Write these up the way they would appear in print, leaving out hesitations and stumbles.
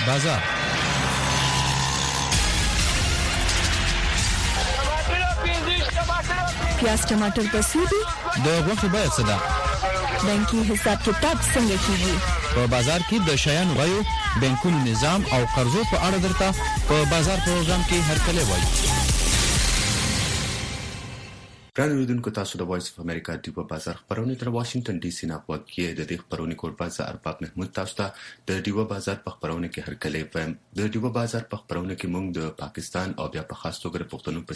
بازار پیاز ټماټر پسې دي د غوښې بیه څه ده بانکي حساب کتاب څنګه کیږي په بازار کې د شیانو غیو بانکونو نظام او قرضو په اړه درته په بازار پروګرام کې هرکلی وایي. ګرانو اوریدونکو تاسو د وایس اف امریکا د بازار خبرونه تر واشنگټن ډي سي نه پوهکې د دې خبرونه کوربازار ارباب محمود تاسو ته د دیو بازار په خبرونه کې هرکلی وایم. د دیو بازار په خبرونه کې موږ د پاکستان او بیا په خاص توګه د پښتنو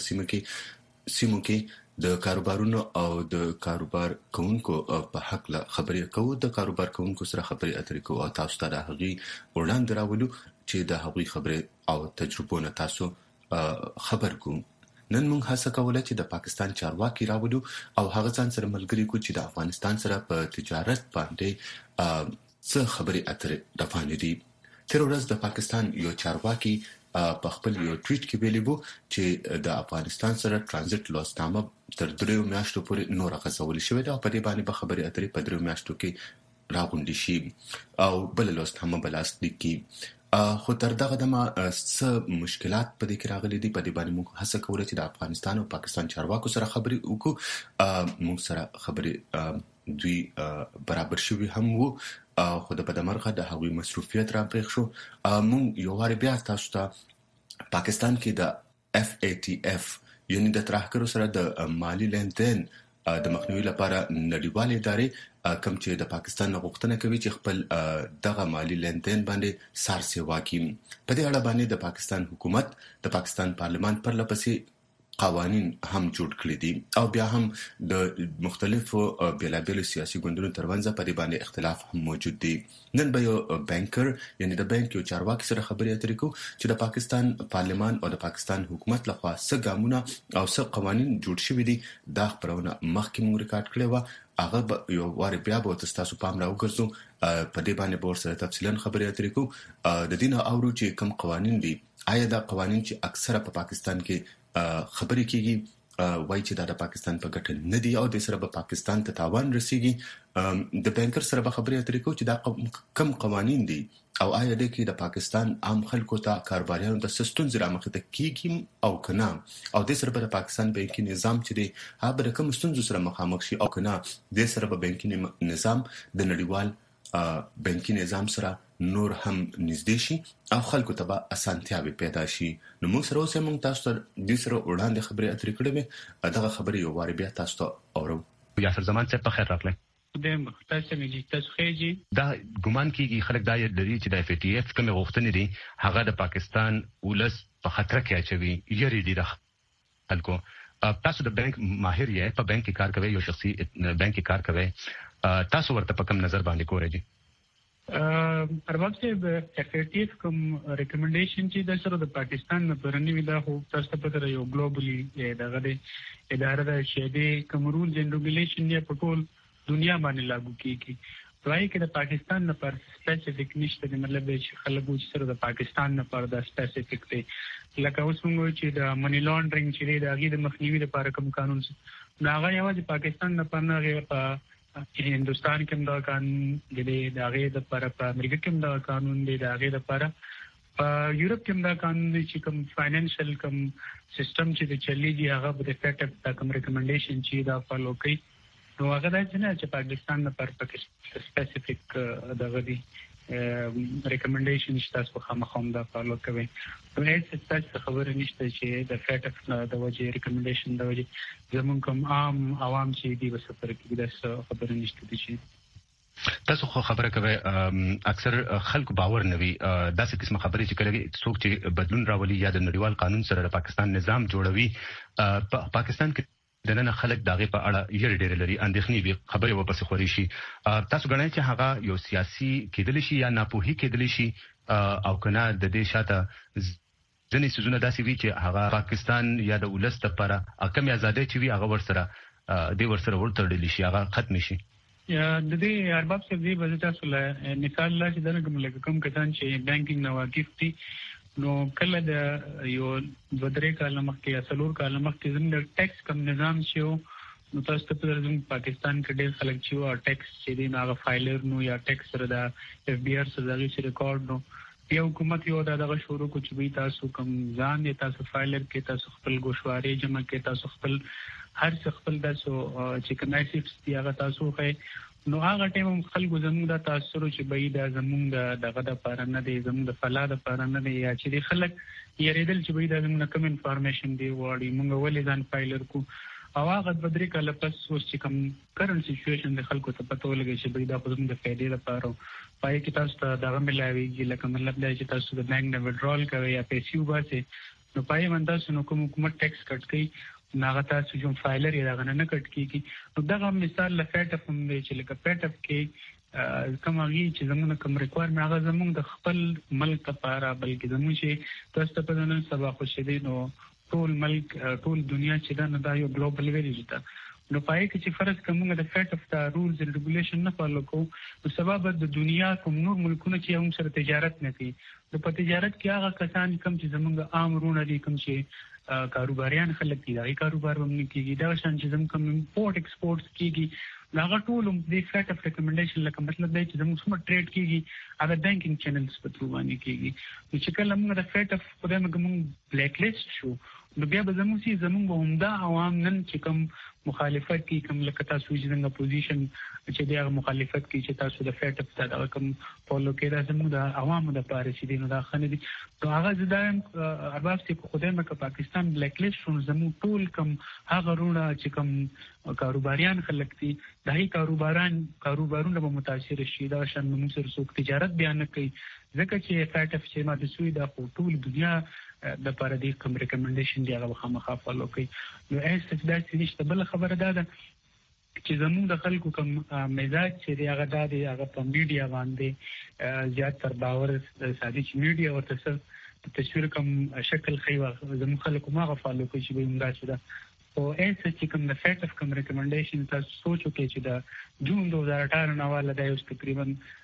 په سیمو کې د کاروبارونو او د کاروبار کوونکو په حق له خبرې کوو. د کاروبار کوونکو سره خبرې اترې کوو او تاسو ته د هغوی وړاندې راولو چې د هغوی خبرې او تجربو نه تاسو خبر کوو. نن موږ هڅه کوله چې د پاکستان چارواکي راوړو او هغه ځان سره ملګری کو چې د افغانستان سره په تجارت باندې څه خبرې اترې روانې دي. تر ورځ د پاکستان یو چارواکي په خپل یو ټویټ کې ویلي وو چې د افغانستان سره ترانزیت لوستنامه تر 3 میاشتو پورې نور غځول شوې ده او په دې باندې به خبرې اترې په 3 میاشتو کې راغونډې شي او بل لوستنامه بلاسټیک کې. خو تر دغه دمه څه مشکلات په دې کې راغلي دي. په دې باندې موږ هڅه کوله چې د افغانستان او پاکستان چارواکو سره خبرې وکړو. موږ سره خبرې دوی برابر شوي هم وو خو د بدمرغه د هغوی مصروفیت راپېښ شو. موږ یو وار بیا تاسو ته پاکستان کې د FATF یعنی د ترهګرو سره د مالی لندن د مخنیوي لپاره نړیوالې ادارې کوم چې د پاکستان غوښتنه کوي چې خپل دغه مالی لندن باندې سارسېوا کړي. په دې اړه باندې د پاکستان حکومت د پاکستان پارلمان پر لپسې قوانين هم جوړ کړی دي او بیا هم د مختلفو بیلابیلو سیاسي ګوندونو ترمنځ په دې باندې اختلاف هم موجود دي. نن به یو بانکر یعنی د بانک یو چارواکي سره خبرې اترې کوو چې د پاکستان پارلمان او د پاکستان حکومت لخوا څه ګامونه او څه قوانين جوړ شوي دي. دا خبرونه مخکې موږ ریکارډ کړې و هغه یو وار بیا به تاسو پام راوګرځو په دې باندې به ورسره تفصیلا خبرې اترې کوو. د دې نه اورو چې کوم قوانين دي آیا دا قوانين چې اکثره په پاکستان کې خبرې کیږي وایي چې دا د پاکستان په ګټه نه دي او د سره به پاکستان ته تاوان رسیږي. د بانکر سره به خبرې اترې کوو چې دا کم قوانين دي او آیا د کې د پاکستان عام خلکو ته کاروباریانو د سستون زرا مخته کیږي او کنه او د سره به پاکستان بانکي نظام چې دی هغه د کوم ستونزو سره مخامخ شي او کنه د سره به بانکي نظام د نړیوال بانکي نظام سره نور هم نږدې شي او خلکو ته به اسانتیاوي پیدا شي. نو موږ سره اوسه موږ تاسو ته د سره وړاندې خبرې اترې کړې دغه خبرې یو وار بیا تاسو ته اورو. یاسر زمان څه په خیر راغلی د مختصر مجلس خېجی دا ګومان کیږي خلک دا لري چې د FATF کوم غوښتنې دي هغه د پاکستان ولس په خطر کې اچوي یری دي د خلکو. تاسو د بانک ماهر یې په بانک کې کار کوي یو شخصي بانک کې کار کوي تاسو ورته په کوم نظر باندې ګورئ؟ ارباب صاحب FATF کوم ریکمنډیشن چې د سره د پاکستان نه پرنی وي دا خو تاسو ته پته یو ګلوبلی دغه اداره ده چې د کوم رولز اینڈ ریګولیشن یې په ټول دنیا باندې لاګو کیږي. پرای کې د پاکستان نه پر سپیسیفیک نشته د مطلب چې خلکو چې سره د پاکستان نه پر د سپیسیفیک دی لکه اوس موږ چې د منی لانډرینګ چې د هغه د مخنیوي لپاره کوم قانون ناغه یوازې پاکستان نه پر نه په هندوستان کې دا قانون دی د هغه د پر په امریکا کې دا قانون دی د هغه د پر په یورپ کې دا قانون دی چې کوم فاینانشل کوم سیستم چې د چلیږي هغه د FATF د کوم ریکمنډیشن چې دا فالو کوي نو هغه دا چې پاکستان نه پر سپیسیفیک دغه دی ریکمنډیشن چې تاسو خامخوم دا فالو کوي. نو هیڅ تاسو خبره نشته چې د FATF د وجه ریکمنډیشن د وجه زمون کوم عام عوام چې دی وسفر کې د خبره نشته چې تاسو خو خبره کوي اکثر خلک باور نوي داسې قسمه خبرې چې کوي څوک چې بدلون راولي یا د نړیوال قانون سره د پاکستان نظام جوړوي پاکستان کې دنه خلک دغه په اړه یې ډېر لري اندېښنې به خبره واپس خوري شي. تاسو غواړئ چې هغه یو سیاسي کېدل شي یا ناپوهي کېدل شي او کنه د دې شاته ځنې سيزونه داسې وي چې هغه پاکستان یا د ولست لپاره کم ازادي چې وي هغه ورسره ورتړل شي هغه ختم شي. یا د دې ارباب څخه دی به تاسو له مثال لا چې دغه کوم کسان چې بانکینګ نه واقف دي نو کله د یو 2-3 کال مخکې یا 4 کال مخکې زموږ ټیکس کم نظام شو نو تاسو ته په پاکستان کې ډېر خلک چې ټیکس چې دی هغه فایلر نو یا ټیکس سره د FBI سره د ریکارډ نو یو حکومت یو دغه شروع کو چې تاسو کوم ځان دې تاسو فایلر کې تاسو خپل ګوشواري جمع کې تاسو خپل هر څه خپل تاسو چې کنایسیپس دی هغه تاسو خې نو هغه ټیم خلکو زموږ د تاثیر چې به دا زموږ دغه د پاره نه دی زموږ د فلا د پاره نه دی یا چې خلک یریدل چې به دا زموږ کوم انفارمیشن دی وړي موږ ولې ځان فایلر کو او هغه بدري کله پس اوس چې کوم کرنٹ سچويشن د خلکو ته پته ولګي چې به دا په زموږ د فائدې لپاره پای کې تاسو ته دغه ملاويږي لکه مطلب دا چې تاسو د بانک نه وډرال کوي یا پیسې وباسي نو پای باندې تاسو نو کوم حکومت ټیکس کټ کوي ناغه تاسو جون فایلر یې دغه نه کټ کیږي نو دغه مثال لفټ اف هم دی چې لکه پټ اف کې کومږي چې زمونږ کوم ریکوایرمنت هغه زمونږ د خپل ملک لپاره بلکې زموږ چې تاسو ته په نن سبا خوشیدي نو ټول ملک ټول دنیا چې دا یو ګلوبل ویلیج ده نو پای کې چې فرض کومه د فیټ اف د رولز اند ریګولیشن نه فالو کوو نو سبب د دنیا کوم نور ملکونه چې هم سره تجارت نه کوي نو په تجارت کې هغه کسان کوم چې زمونږ عام رونه دي کوم چې کاروباریان خلک دي دا کاروبار هم نه کیږي دا شان چې زموږ کوم امپورټ ایکسپورټس کیږي هغه ټول د فیټ اف ریکمنډیشن لکه مطلب دی چې زموږ سم ټریډ کیږي هغه بانکینګ چینلز په تھرو باندې کیږي نو چې کله موږ د فیټ اف په دغه کوم بلیک لیست شو نو بیا به زموږ عمده عوام نن چې کوم مخالفت کوي کوم لکه تاسو چې څنګه پوزیشن چې د مخالفت کوي چې تاسو د فیټ اف دا کوم فالو کوي دا زموږ د عوامو د پاره چې دینو دا خنه دي نو هغه زدایم ارباب چې خدای مکه پاکستان بلیک لیست شون زموږ ټول کوم هغه رونه چې کوم کاروباریان خلک دي دای کاروبارونه به متاثر شي دا شان موږ سره څوک تجارت بیان کوي ځکه چې فیټ اف چې ما د سوی د ټول دنیا د پاره دي کوم ریکمنډیشن دی هغه خامخا فالو کوي نو ایسه دا چې نشته بل خبره ده چې زموږ د خلکو کوم مزاج چې دی هغه د هغه په میډیا باندې زیات تر باور سادي چې میډیا ورته څه تصویر کوم شکل خیوا زموږ خلکو ما فالو کوي چې به موږ څه او ایسه چې کوم د فیټ اف کوم ریکمنډیشن تاسو سوچو کې چې د جون 2018 نه والا د یو تقریبا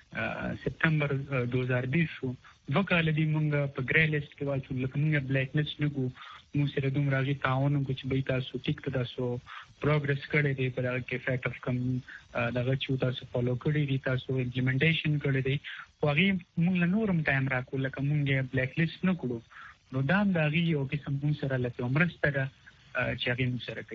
سپتمبر 2020 شو وکاله دی مونږ په ګری لیست کې واچو لکه مونږ بلیک لیست نه کو موږ سره دوم راځي تعاون کو چې به تاسو ټیک تاسو پروګرس کړی دی په هغه کې فیټ اف کوم دغه چې تاسو فالو کړی دی تاسو امپلیمنټیشن کړی دی خو هغه مونږ نورم ټایم راکو لکه مونږ بلیک لیست نه کړو نو دا د هغه یو قسم مونږ سره لکه عمرسته چې هغه مونږ سره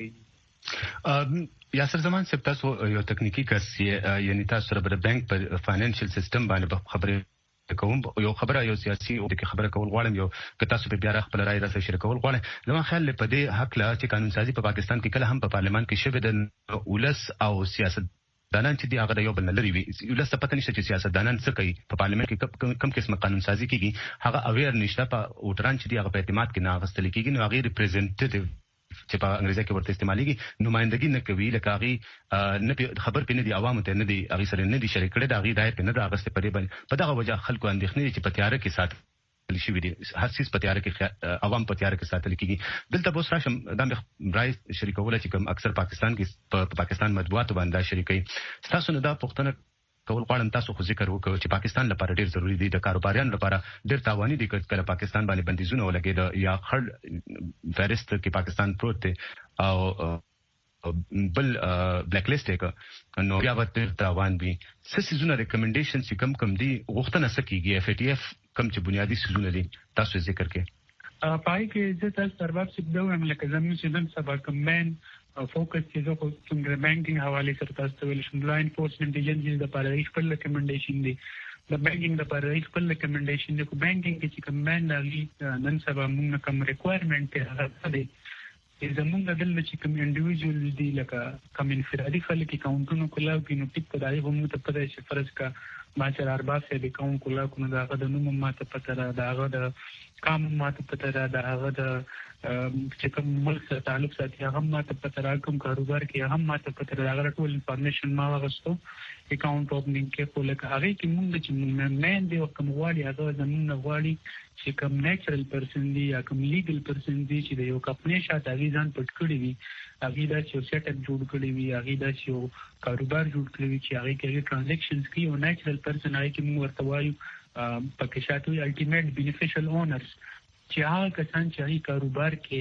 کوي یاسر زمان صاحب تاسو یو تکنیکی کس یعنی تاسو سره د بانک په فاینانشل سیستم باندې خبره کوم یو خبره یو سیاسي او د خبره کول غواړم یو که تاسو په بیا خپل رائے راځي شریکول غواړم زما خیال په دې حق لا چې قانون سازي په پاکستان کې کله هم په پارلمان کې شوه د ولس او سیاست دانان چې دی هغه یو بل لري وي ولس ته پته نشته چې سیاست دانان څه کوي په پارلمان کې کم قسمه قانون سازي کیږي هغه اویر نشته په اوټران چې دی هغه په اعتماد کې نه غستل کیږي نو هغه ریپرزنټیټیو چې په انګریزي کې ورته استعماليږي نمائندګي نه کوي لکه هغه نه خبر پینې دي عوامو ته نه دي هغه سره نه دي شریک کړي دا هغه دایره نه دا غسته پرې باندې په دغه وجه خلکو اندېښنې چې په تیار کې ساتل شي وي هر څه په تیار کې عوام په تیار کې ساتل کیږي دلته بوس راشم دا برای شریکول چې کوم اکثر پاکستان کې په پاکستان مطبوعات باندې شریکي تاسو نه دا پښتنه کول غواړم تاسو خو ذکر وکړو چې پاکستان لپاره ډیر ضروری دی د کاروباریانو لپاره ډیر تاواني دي کله پاکستان باندې بندیزونه ولګید یا خړ فهرست کې پاکستان پروت دی او بل بلیک لیست کې نو بیا ورته تاوان وي سيزونه ریکمنډیشن چې کم دي غوښتنه سکیږي اف ټي اف کم چې بنیادی سيزونه دي تاسو ذکر کې پای کې چې تاسو سرباب څه دوه ملک زموږ چې نن سبا کمباین فوکس چې زه څنګه بانکینګ حواله سره تاسو ویل شم لا انفورسمنت ایجنسیز د لپاره خپل ریکمنډیشن دي د بانکینګ لپاره خپل ریکمنډیشن دي کو بانکینګ کې چې کمباین لري نن سبا موږ کوم ریکوایرمنت هغه دي زمونږ د دل چې کوم انډیویډوال دي لکه کوم انفرادي خلک اکاونټونو کولاو کې نو ټیک کړای هم ته پدې چې فرض کا ما چې ارباب سه د اکاونټ کولاو کو نو دا غد نو ما ته پته را دا غد کام ما ته پته را دا غد چې کوم ملک سره تعلق ساتي هغه ما ته پته را کوم کاروبار کې هم ما ته پته را غره ټول انفارمیشن ما واغستو اکاونټ اوپننګ کې خو لکه هغه کې موږ چې مین دی او کوم غواړي هغه زمونږ غواړي چې کوم نیچرل پرسن دی یا کوم لیګل پرسن دی چې د یو کمپنۍ شاته ځان پټ کړی وي هغه دا چې سیټ اپ جوړ کړی وي هغه دا چې کاروبار جوړ کړی وي چې هغه کې ټرانزیکشنز کوي او نیچرل پرسن هغه کې موږ ورته وایو پکې شاته الټیمیټ بینیفیشل اونرز چې هغه کسان چې هغه کاروبار کې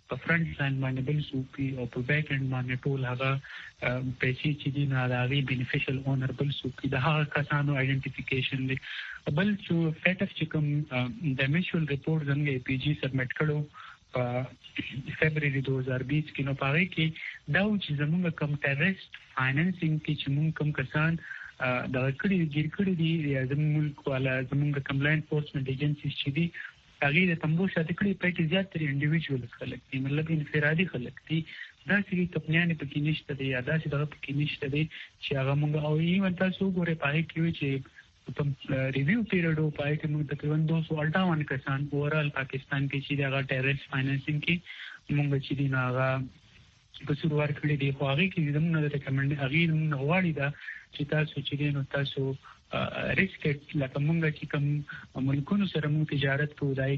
په فرنٹ لاین باندې بل څوک او په بیک اند باندې ټول هغه پیسې چې دي نه راغلي بینیفیشل اونر بل څوک د هغه کسانو آئیډنټیفیکیشن دی بل چې فیټف چې کوم د میچوال ریپورت زموږ پی جی سبمټ کړو په فبرवरी 2020 کې نو پاره کې دا چې زموږ کم ټیرریسټ فاینانسینګ کې چې موږ کم کسان د کړي دي زموږ ملک والا زموږ کمپلاین انفورسمنت ایجنسیز چې دي هغه د تمبو شاته کړي په کې زیات تر انډیویډوال خلک دي مطلب انفرادي خلک دي دا چې کمپنیانه پکې نشته دي یا دا چې دغه پکې نشته دي چې هغه موږ او ایون تاسو ګوره پاره کې چې په ریویو پیریډ او پای کې موږ تقریبا 258 کسان اورال پاکستان کې چې دغه ټیرریسټ فاینانسینګ کې موږ چې دی ناغه په سروار کړی دی خو هغه کې زموږ ریکمنډ هغه موږ غواړي دا چې تاسو چې نو تاسو ریسک لکه موږ چې کوم ملکونو سره موږ تجارت کوو دای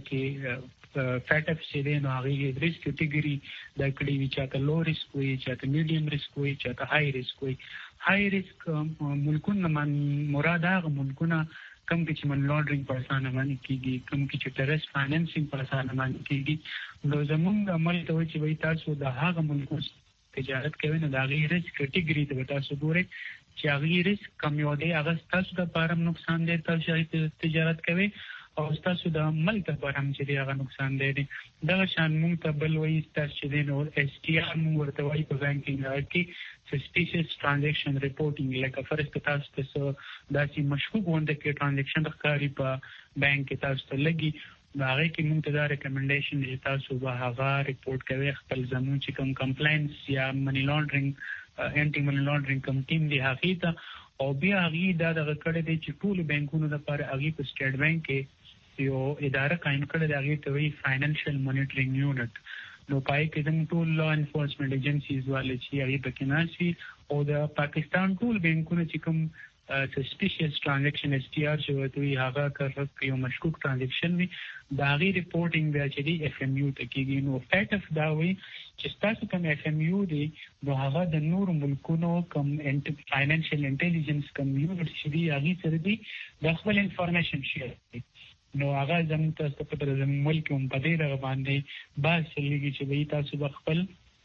کې فیټ اف چې دی نو هغه ریسک کیټګری دا کړي وی چې لو ریسک وي چې میډیم ریسک وي چې های ریسک وي های ریسک ملکونه من مراد هغه ملکونه کم کې چې من لانډرینګ پر اسانه باندې کیږي کم کې چې ټیرریسټ فاینانسینګ پر اسانه باندې کیږي نو زموږ عمل ته چې وي تاسو د هغه ملکونو تجارت کوي نو دا غي ریسک کیټګری ته تاسو ګورئ چې هغه ریسک کم یو دی هغه تاسو د پاره نقصان دی تاسو تجارت کوي او تاسو د ملک لپاره هم چې هغه نقصان دی دا شان موږ ته بل وایي تاسو چې نو اس ټي ار موږ ورته وایي په بانکینګ کې سسپیشس ټرانزیکشن ریپورټینګ لکه فرض که تاسو دا چې مشکوک وانده کې ټرانزیکشن ښکاري په بانک کې تاسو ته لګي هغه کې موږ ته دا ریکمنډیشن دی تاسو به هغه ریپورت کوي خپل زموږ چې کوم کمپلاینس یا منی لانډرینګ انټي منی لانډرینګ کوم ټیم دی هغه ته او بیا هغه دا دغه کړی دی چې ټول بانکونو لپاره هغه په سټیټ بانک کې یو اداره قائم کړل دی هغه ته وی فاینانشل مانیټرینګ یونټ نو پای کې د ټول لا انفورسمنت ایجنسیز والے چې هغه پکې ناشي او د پاکستان ټول بانکونو چې کوم سسپیشس ټرانزیکشن اس ټي ار چې وته هغه کړه یو مشکوک ټرانزیکشن وي دا غي ریپورټینګ بیا چې دی اف ام یو ته کېږي نو فیټ اف دا وی چې تاسو کوم اف ام یو دی نو هغه د نور ملکونو کوم فاینانشل انټيليجنس کوم یونټ چې دی هغه سره دی د خپل انفارمیشن شیر نو هغه زموږ تاسو په تر زموږ ملک هم په دې رغ باندې باز لګي چې وي تاسو خپل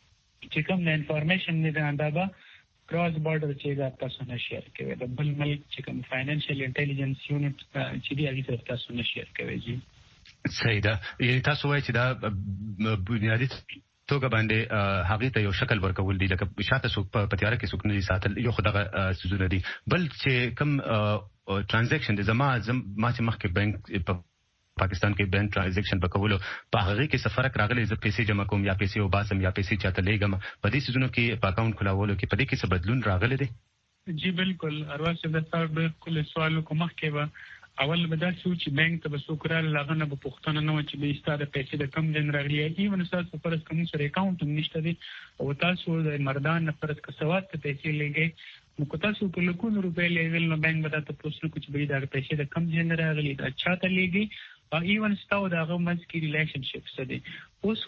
چې کوم انفارمیشن نه دا کراس بارډر چې دا تاسو نه شیر کوي د بل ملک چې کوم فاینانشل انټيليجنس یونټ چې دی هغه سره تاسو نه شیر کوي جی صحیح ده یعنی تاسو وایي چې دا بنیادی توګه باندې هغه ته یو شکل ورکول دي لکه شاته سو په تیار کې سکنه ساتل یو خدغه سوزونه دي بل چې کوم ټرانزیکشن د ما چې مخکې بانک په پاکستان کې بانک ټرانزیکشن وکولو په هغه کې سفرک راغلي ز پیسې جمع کوم یا پیسې او باسم یا پیسې چاته لګم په دې سيزونو کې په اکاونټ کلاولو کې په دې کې څه بدلون راغلي دي جی بالکل ارواح سے د بالکل سوالو کوم کې به اول به دا سوچ بانک ته وسوکرال لغنه په پښتون نه چې به ستاره پیسې د کم جن راغلي ایون تاسو فرض کوم سره اکاونټ نشته دي او تاسو د مردان فرض کا سواد ته پیسې لګي نو کو تاسو په لکونو روپے لیول نو بانک به تاسو پوښتنه کوي چې به دا پیسې د کم جن راغلي دا چاته لګي او ایون ستاسو دغه منځ کې ریلیشنشپ څه دي اوس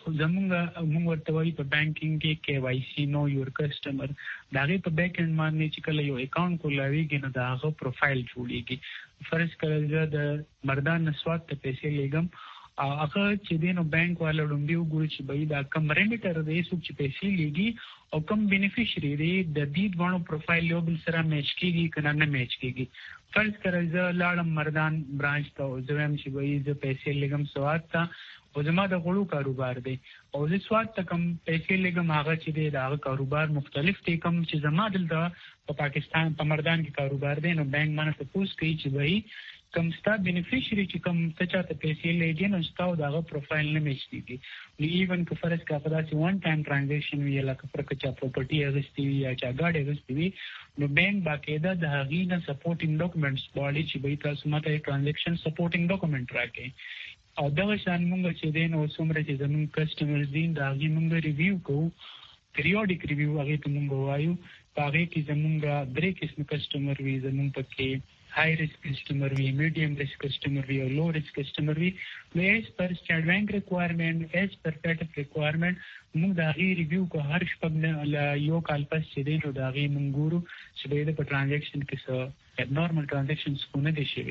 موږ ورته وایي په بانکینګ کې کی وائی سی نو یور کسٹمر داغه په بیک اند باندې چې کله یو اکاونټ کولاویږي نو داغه پروفایل جوړیږي فرض کړئ د مردان نسوات ته پیسې لګم هغه چې دینو بانک والا لومبي وګوري چې به دا کم ریمیټر دی څوک چې پیسې لګي او کم بینیفیشری دی د دې دوه پروفایل یو بل سره میچ کیږي کنه نه میچ کیږي فرض کړئ زه لاړم مردان برانچ ته او زه هم چې به زه پیسې لګم سواد ته او زما د غړو کاروبار دی او زه سواد ته کم پیسې لګم هغه چې دی دا کاروبار مختلف دی کم چې زما دلته په پاکستان په مردان کې کاروبار دی نو بانک باندې تاسو کوي چې وای کم ستا بینیفیشری چې کم ته چاته پیسې لګي نو ستاسو دغه پروفایل نه میچ کیږي نو ایون که فرض کا په داسې وان ټایم ټرانزیکشن وی لکه پر کچا پراپرټي اغستی وی یا چا گاډي اغستی وی نو بانک باقاعده د هغې نه سپورټینګ ډاکومېنټس باندې چې به تاسو ماته ټرانزیکشن سپورټینګ ډاکومېنټ راکړي او دا شان موږ چې دین او څومره چې زموږ کسٹمرز دي دا هغه موږ ریویو کوو پیریوډیک ریویو هغه ته موږ وایو هغه کې زموږ درې قسم کسٹمر وی زموږ پکې high risk customer we medium risk customer we or low risk customer we as per state bank requirement as per FATF requirement موږ دا غي ریویو کو هر شپه یو کال پس چې دی نو دا غي موږ ګورو چې د ټرانزیکشن کې څه نورمال ټرانزیکشنز کو نه دي شوی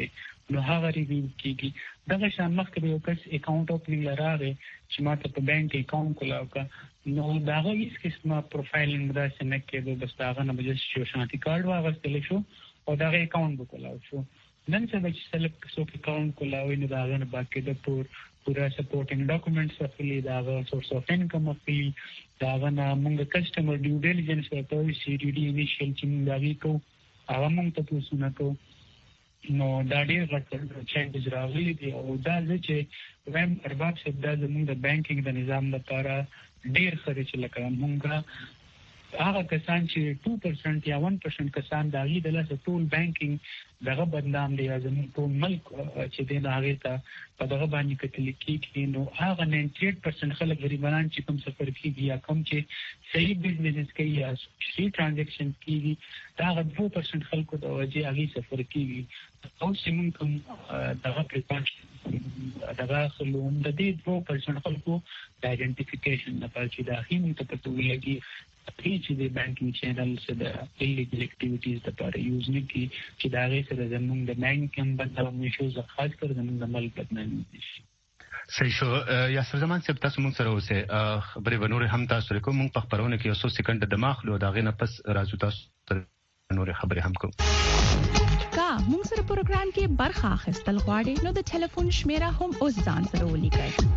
نو هغه ریویو کیږي. دغه شان مخکې یو کس اکاونټ اوپننګ لراغه چې ماته په بانک اکاونټ کولاوکا نو داغه هیڅ قسمه پروفایلینګ داسې نه کېدو، بس داغه نه بجې شو شانتي کارت واغستل شو او داغه اکاونټ وکلاو شو. نن څه چې سلیکټ سو اکاونټ کولاوي نو داغه نه باقي د پورا سپورټینګ ډاکومېنټس اخلي، داغه سورس اف انکم اخلي، داغه نه موږ کسٹمر ډیو ډیلیجنس ورته سی ډي ډي انیشل چې موږ داغي کو هغه موږ ته پوښتنه کو. نو دا ډېر غټ چینجز راغلي دي او دا چې وایم ارباب صاحب دا زموږ د بانکینګ د نظام لپاره ډېر ښه دی چې لکه موږ هغه کسان چې 2% یا 1% کسان داغي د لاسه ټول بانکینګ دغه بدنام دی زموږ ټول ملک چې د هغه ته په دغه باندې کتل کېږي. نو هغه 98% خلک غریبان چې کوم سفر کیږي یا کوم چې صحیح بزنس کوي یا صحیح ټرانزیکشن کوي دا 2% خلکو د وجه هغه سفر کوي. او چې موږ کوم دغه پریکاشن دغه خلوم د دې 2% خلکو د آئیډنټیفیکیشن لپاره چې دا هیم ته پته ولګي چې د بانکینګ چینلز د ایلیګل اکټیویټیز لپاره یوز نه کی چې دا غي سره زموږ د بانکینګ بدلون نشو خاص کر زموږ د ملک بدلون نشي. صحیح شو. یاسر زمان صاحب تاسو موږ سره اوسه خبرې ونور هم تاسو کوم موږ په خبرونه کې 100 سکند د ماخلو دا غي نه پس راځو تاسو نور خبرې هم کوم. کا موږ سره پروګرام کې برخه اخیستل غواړئ نو د ټلیفون شمیره هم اوس ځان سره ولیکئ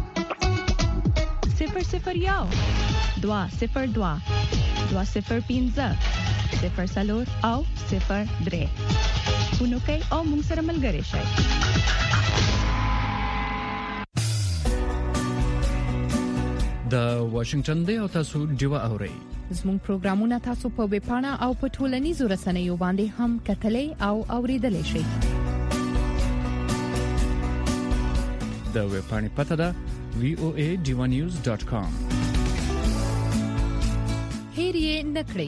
001 202 205 0 او 03 ونوکئ او موږ سره ملګری شئ. د واشنگټن دی او تاسو ډیوه اورئ. زموږ پروګرامونه تاسو په ویب پاڼه او په ټولنیزو رسنیو باندې هم کتلې او اوریدلې شئ. د ویب پاڼې پته ده voadivanews.com. هیر یې نکړئ.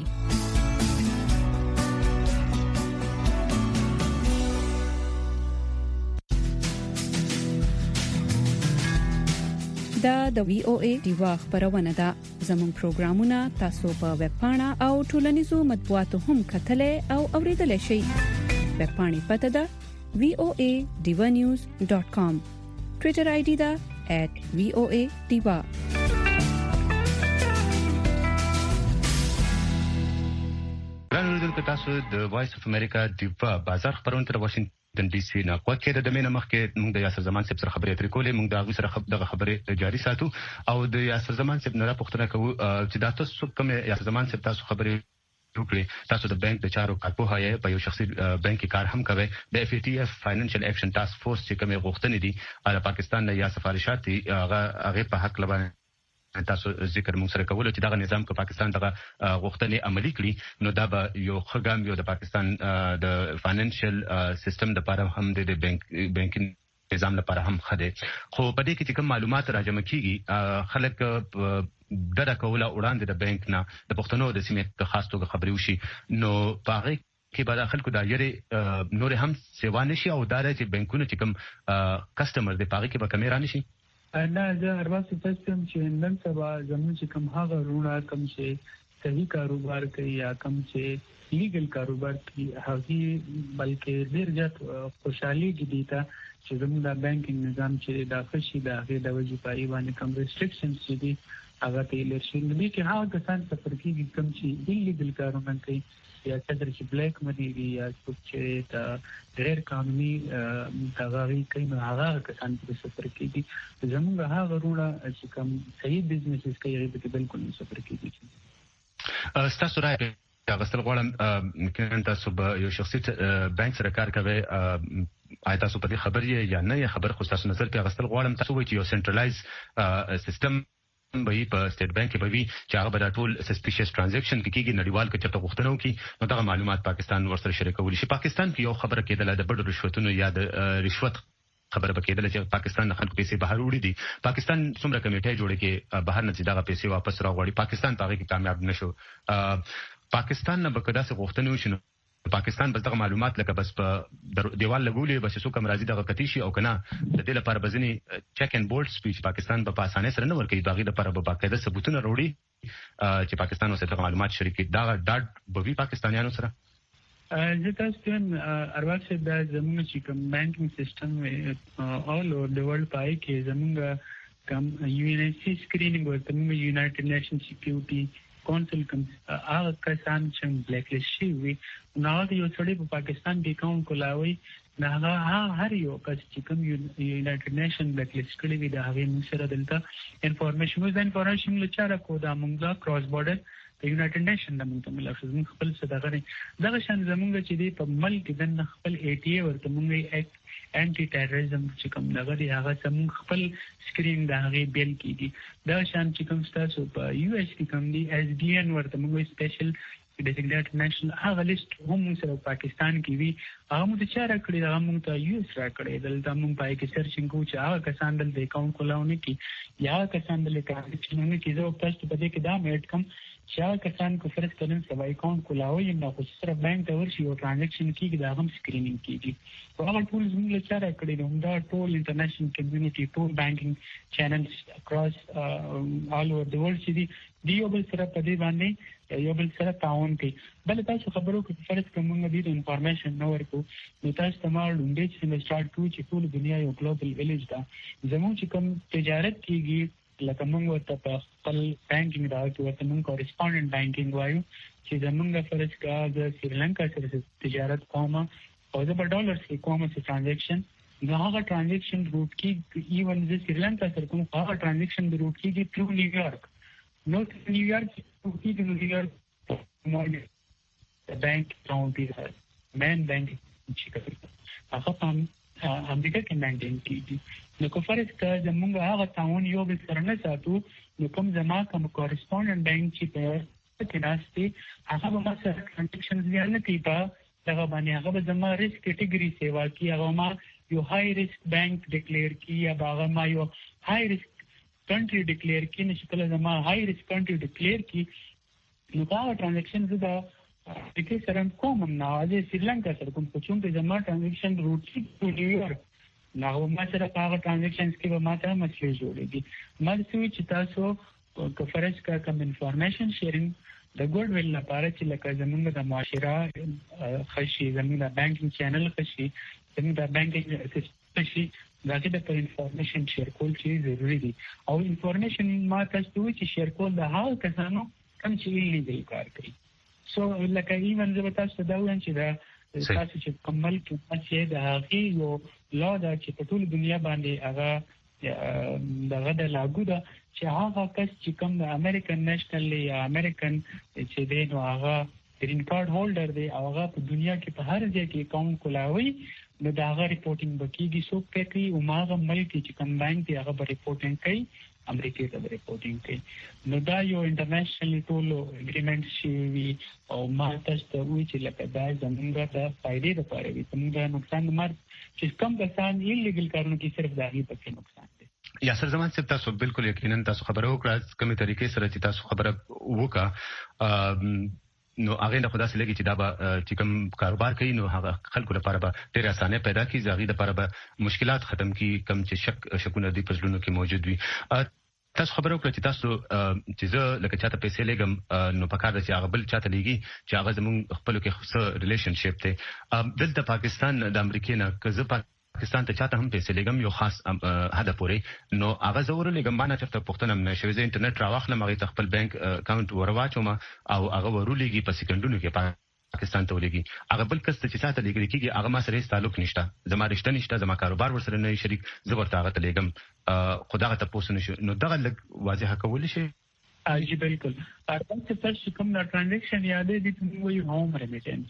دا د VOA دیوا خبرونه ده. زموږ پروګرامونه تاسو په ویب پاڼه او ټولنیزو مطبوعاتو هم کتلې او اوریدلې شئ. ویب پاڼې پته ده voadivanews.com. ټوئیټر آی ډي ده @voadiva. رنګ تاسو د وایس اف امریکا دیوا بازار خبرونه تر واشنگټن ډي سي نه کوکه د دمنه مخکې موږ د یاسر زمان صاحب سره خبرې اترې کولې. موږ د هغه سره دغه خبرې جاري ساتو او د یاسر زمان صاحب نه پوښتنه کوو چې دا تاسو کوم یاسر زمان صاحب تاسو خبرې وکړي. تاسو د بانک د چارو کارپوهه یې په یو شخصي بانک کې کار هم کوي. د FATF فاینانشل اکشن ټاسک فورس چې کومه غوښتنې دي د پاکستان نه یا سفارشات هغه په حق لبانه تاسو ذکر موږ سره کولو چې دا نظام په پاکستان دغه غوښتنې عملي کړي نو دا به یو خګام یو د پاکستان د فاینانشل سیستم لپاره هم د بانکینګ نظام لپاره هم خده. خو په دې کې کوم معلومات راجمع کیږي خلک دغه کوله وړاندې د بانک نه د پښتنو د سیمې د خاص توګه خبري وشي نو پاره کې به خلکو د یری نور هم سیوا نشي او دا چې بانکونه چې کوم کسٹمر د پاره کې به کمی رانشي. نه زه ارباب سیستم چې نن سبا زموږ چې کوم هغه رونه کوم چې صحیح کاروبار کوي یا کوم چې لیګل کاروبار کوي هغه بلکې ډیر زیات خوشحالي دي ته چې زموږ د بانکینګ نظام چې د خشي د هغه د وجودي باندې کوم ریستریکشنز دي هغه ته لرشي نو کې هغه کسان سفر کیږي کوم چې لیګل کاروبار کوي یا چې بلیک منی دی یا چې د غیر قانوني تغاوی کوي نو هغه کسان په سفر کیږي. زموږ هغه رونه چې کوم صحیح بزنسز کوي هغه به بالکل سفر کیږي. تاسو راځي غوښتل غواړم کله تاسو به یو شخصي بانک سره کار کوي آیا تاسو په دې خبرې یا نه خبر خو تاسو نظر په غوښتل غواړم تاسو وایي چې یو سنټرلایز سیستم به په سټیټ بانک کې به وي چې هغه به ټول سسپیشیس ټرانزیکشن کېږي نړیوال کې چرته غوښتنه وکړي نو دا معلومات پاکستان ورسره شریکول شي. پاکستان کې یو خبره کېدله د بډو رشوتونو یا د رشوت خبره بکېدله چې پاکستان نه خلکو پیسې بهر وړي دي. پاکستان څومره کمیټه جوړه کې بهر نه دغه پیسې واپس راوړي. پاکستان هغه کې کامیاب نشو. پاکستان نه بکدا څه غوښتنه وشي پاکستان بس دغه معلومات لکه بس په دیوال لګولې بس څوک هم راځي دغه کتی شي او کنه د دې لپاره بزنی چیک اینڈ بولډ سپیچ پاکستان په اسانه سره نه ورکړي. دغه لپاره به باقاعده ثبوتونه وروړي چې پاکستان اوسه دغه معلومات شریکي دا ډاډ بوي پاکستانیانو سره. زه تاسو ته ارواح صاحب د زموږ چې کوم بانکینګ سیستم all over the world پای کې زموږ کوم UNSC سکرینینګ ورته موږ یونایټډ نیشن سکیورټي کونسل کوم هغه کسان چې بلیک لیست شي وي نو یو سړی په پاکستان کې اکاونټ کولاوي نه هر یو کس چې کوم یونایټډ نیشن بلیک لیست کړي وي دا هغه موږ سره دلته انفارمیشن لچاره کو دا موږ کراس بارډر د یونایټډ نیشن د موږ ملاتړ موږ خپل صدقه دغه شان زموږ چې دی په ملک د خپل ATA ورته موږ انټي ټیرریزم چې کوم لغړی هغه زموږ خپل سکرین د هغه بیل کیږي دا شان چې کوم تاسو په US کې کوم دی SDN ورته موږ سپیشل ډیزیګنیټډ نیشنل هغه لیست هم سره پاکستان کې وی هغه موږ چې راکړی هغه موږ ته US راکړی دلته موږ پای کې سرچینګ کوو چې هغه کسان د اکاونټ کولاونه کې یا کسان د ټرانزیکشنونه کې زه تاسو په دې کې دا مېټ کوم چې کسان کو فرض کړم سبا اکاونټ کولاوي نو خو سره بانک ته ورشي او ټرانزیکشن کیږي دا هم سکرینینګ کیږي هغه ټول موږ له چاره کړی نو دا ټول انټرنیشنل کمیونټي ټول بانکینګ چینلز اکراس all over the world چې دی یو بل سره په دې باندې یو بل سره تعاون کوي بل تاسو خبرو کې فرض کوم موږ د انفارمیشن نو ورکو نو تاسو تمام لومړی چې سٹارټ کوو چې ټول دنیا یو ګلوبل ویلیج دا زموږ چې کوم تجارت کیږي لکه موږ ورته په خپل بانکینګ راځو ورته موږ کورسپونډنټ بانکینګ وایو چې زموږ فرض کا د سریلانکا سره تجارت کومه او د ډالر سره کومه ټرانزیکشن نو هغه ټرانزیکشن روټ کې ایون د سریلانکا سره کوم هغه ټرانزیکشن روټ کې تھرو نیویارک نو نیویارک کې د نیویارک بانک اکاونټ دی مین بانک چې کوي هغه په امریکا کې مینټین کیږي نو کو فرض کا زموږ هغه تعاون یو بل سره نه ساتو نو کوم زما کوم کورسپونډنټ بانک چې په کې ناشته هغه به ما سره ټرانزیکشن زیات نه کوي دا باندې هغه به زما ریسک کټګوري سیوا کی هغه ما یو های ریسک بانک ډیکلیئر کی یا هغه ما یو های ریسک کنټری ډیکلیئر کی نشي کله زما های ریسک کنټری ډیکلیئر کی نو دا ټرانزیکشن زدا دغه سره کوم نه د سریلانکا سره کوم چې زما ټرانزیکشن روټ کې نیویارک نو ما سره هغه ټرانزیکشنز کې به ما ته مسلې جوړېږي ما سوي چې تاسو کفرج کا کوم انفارمیشن شیرینګ د ګډ ویل لپاره چې لکه زموږ د معاشره خشي زموږ د بانکینګ چینل خشي زموږ د بانکینګ خشي داګه د انفارمیشن شیر کول چې ضروری دي او انفارمیشن ما تاسو چې شیر کول د هغه کسانو کوم چې لیګل کار کوي سو لکه ایون زه تاسو دا وایم چې دا تاسو چې کمل کې چې دا هغه یو لا دا چې په ټول دنیا باندې هغه دغه د لاګو دا چې هغه کس چې کوم د امریکن نېشنل یا امریکن چې دی نو هغه گرین کارت هولډر دی هغه په دنیا کې په هر ځای کې اکاونټ کولاوي نو دا هغه ریپورټینګ وکړي سو کوي او ماغه ملک چې کوم بانک دی هغه به ریپورټینګ کوي امریکای ته ریپورټینګ کوي نو دا یو انټرنیشنل ټول اګریمنټ شي وي او ما تاسو ته وایي چې لکه دا زموږ د فائدې لپاره وي څنګه نقصان مر چې کم کسان ایلیګل کارونه کې صرف داغي پکې نقصان دي یاسر زمان صاحب تاسو بالکل یقینا تاسو خبرو وکړه کومه طریقې سره چې تاسو خبره وکړه نو هغه نه خدا سره لګي چې دا به چې کوم کاروبار کوي نو هغه خلکو لپاره به ډېر اسانه پیدا کړي ځاګي لپاره به مشکلات ختم کړي کم چې شکونه دي پزلونو کې موجود وي تاسو خبرو کړئ چې تاسو چې زه لکه چاته پیسې لګم نو په کار د چې هغه بل چاته لګي چې هغه زموږ خپل کې څه ریلیشنشپ دی دلته پاکستان د امریکا نه که زه پاکستان ته چاته هم پیسې لګم یو خاص هدف پورې نو هغه زور لګم باندې چرته پښتنه نه شوي زه انټرنیټ راوخلم هغه خپل بانک اکاونټ ورواچوم او هغه ورولېږي په سکندونو کې پاکستان ته ولېږي هغه بل کس چې چاته لګل کېږي هغه ما سره تعلق نشته زما رشتہ نشته زما کاروبار ورسره نه شریک زه ورته هغه ته لګم خدای ته پوسونه شو نو دغه لګ واضح کول شي جی بالکل اربان سے فرض کوم نا ټرانزیکشن یادې دي وي هوم ریمیټنس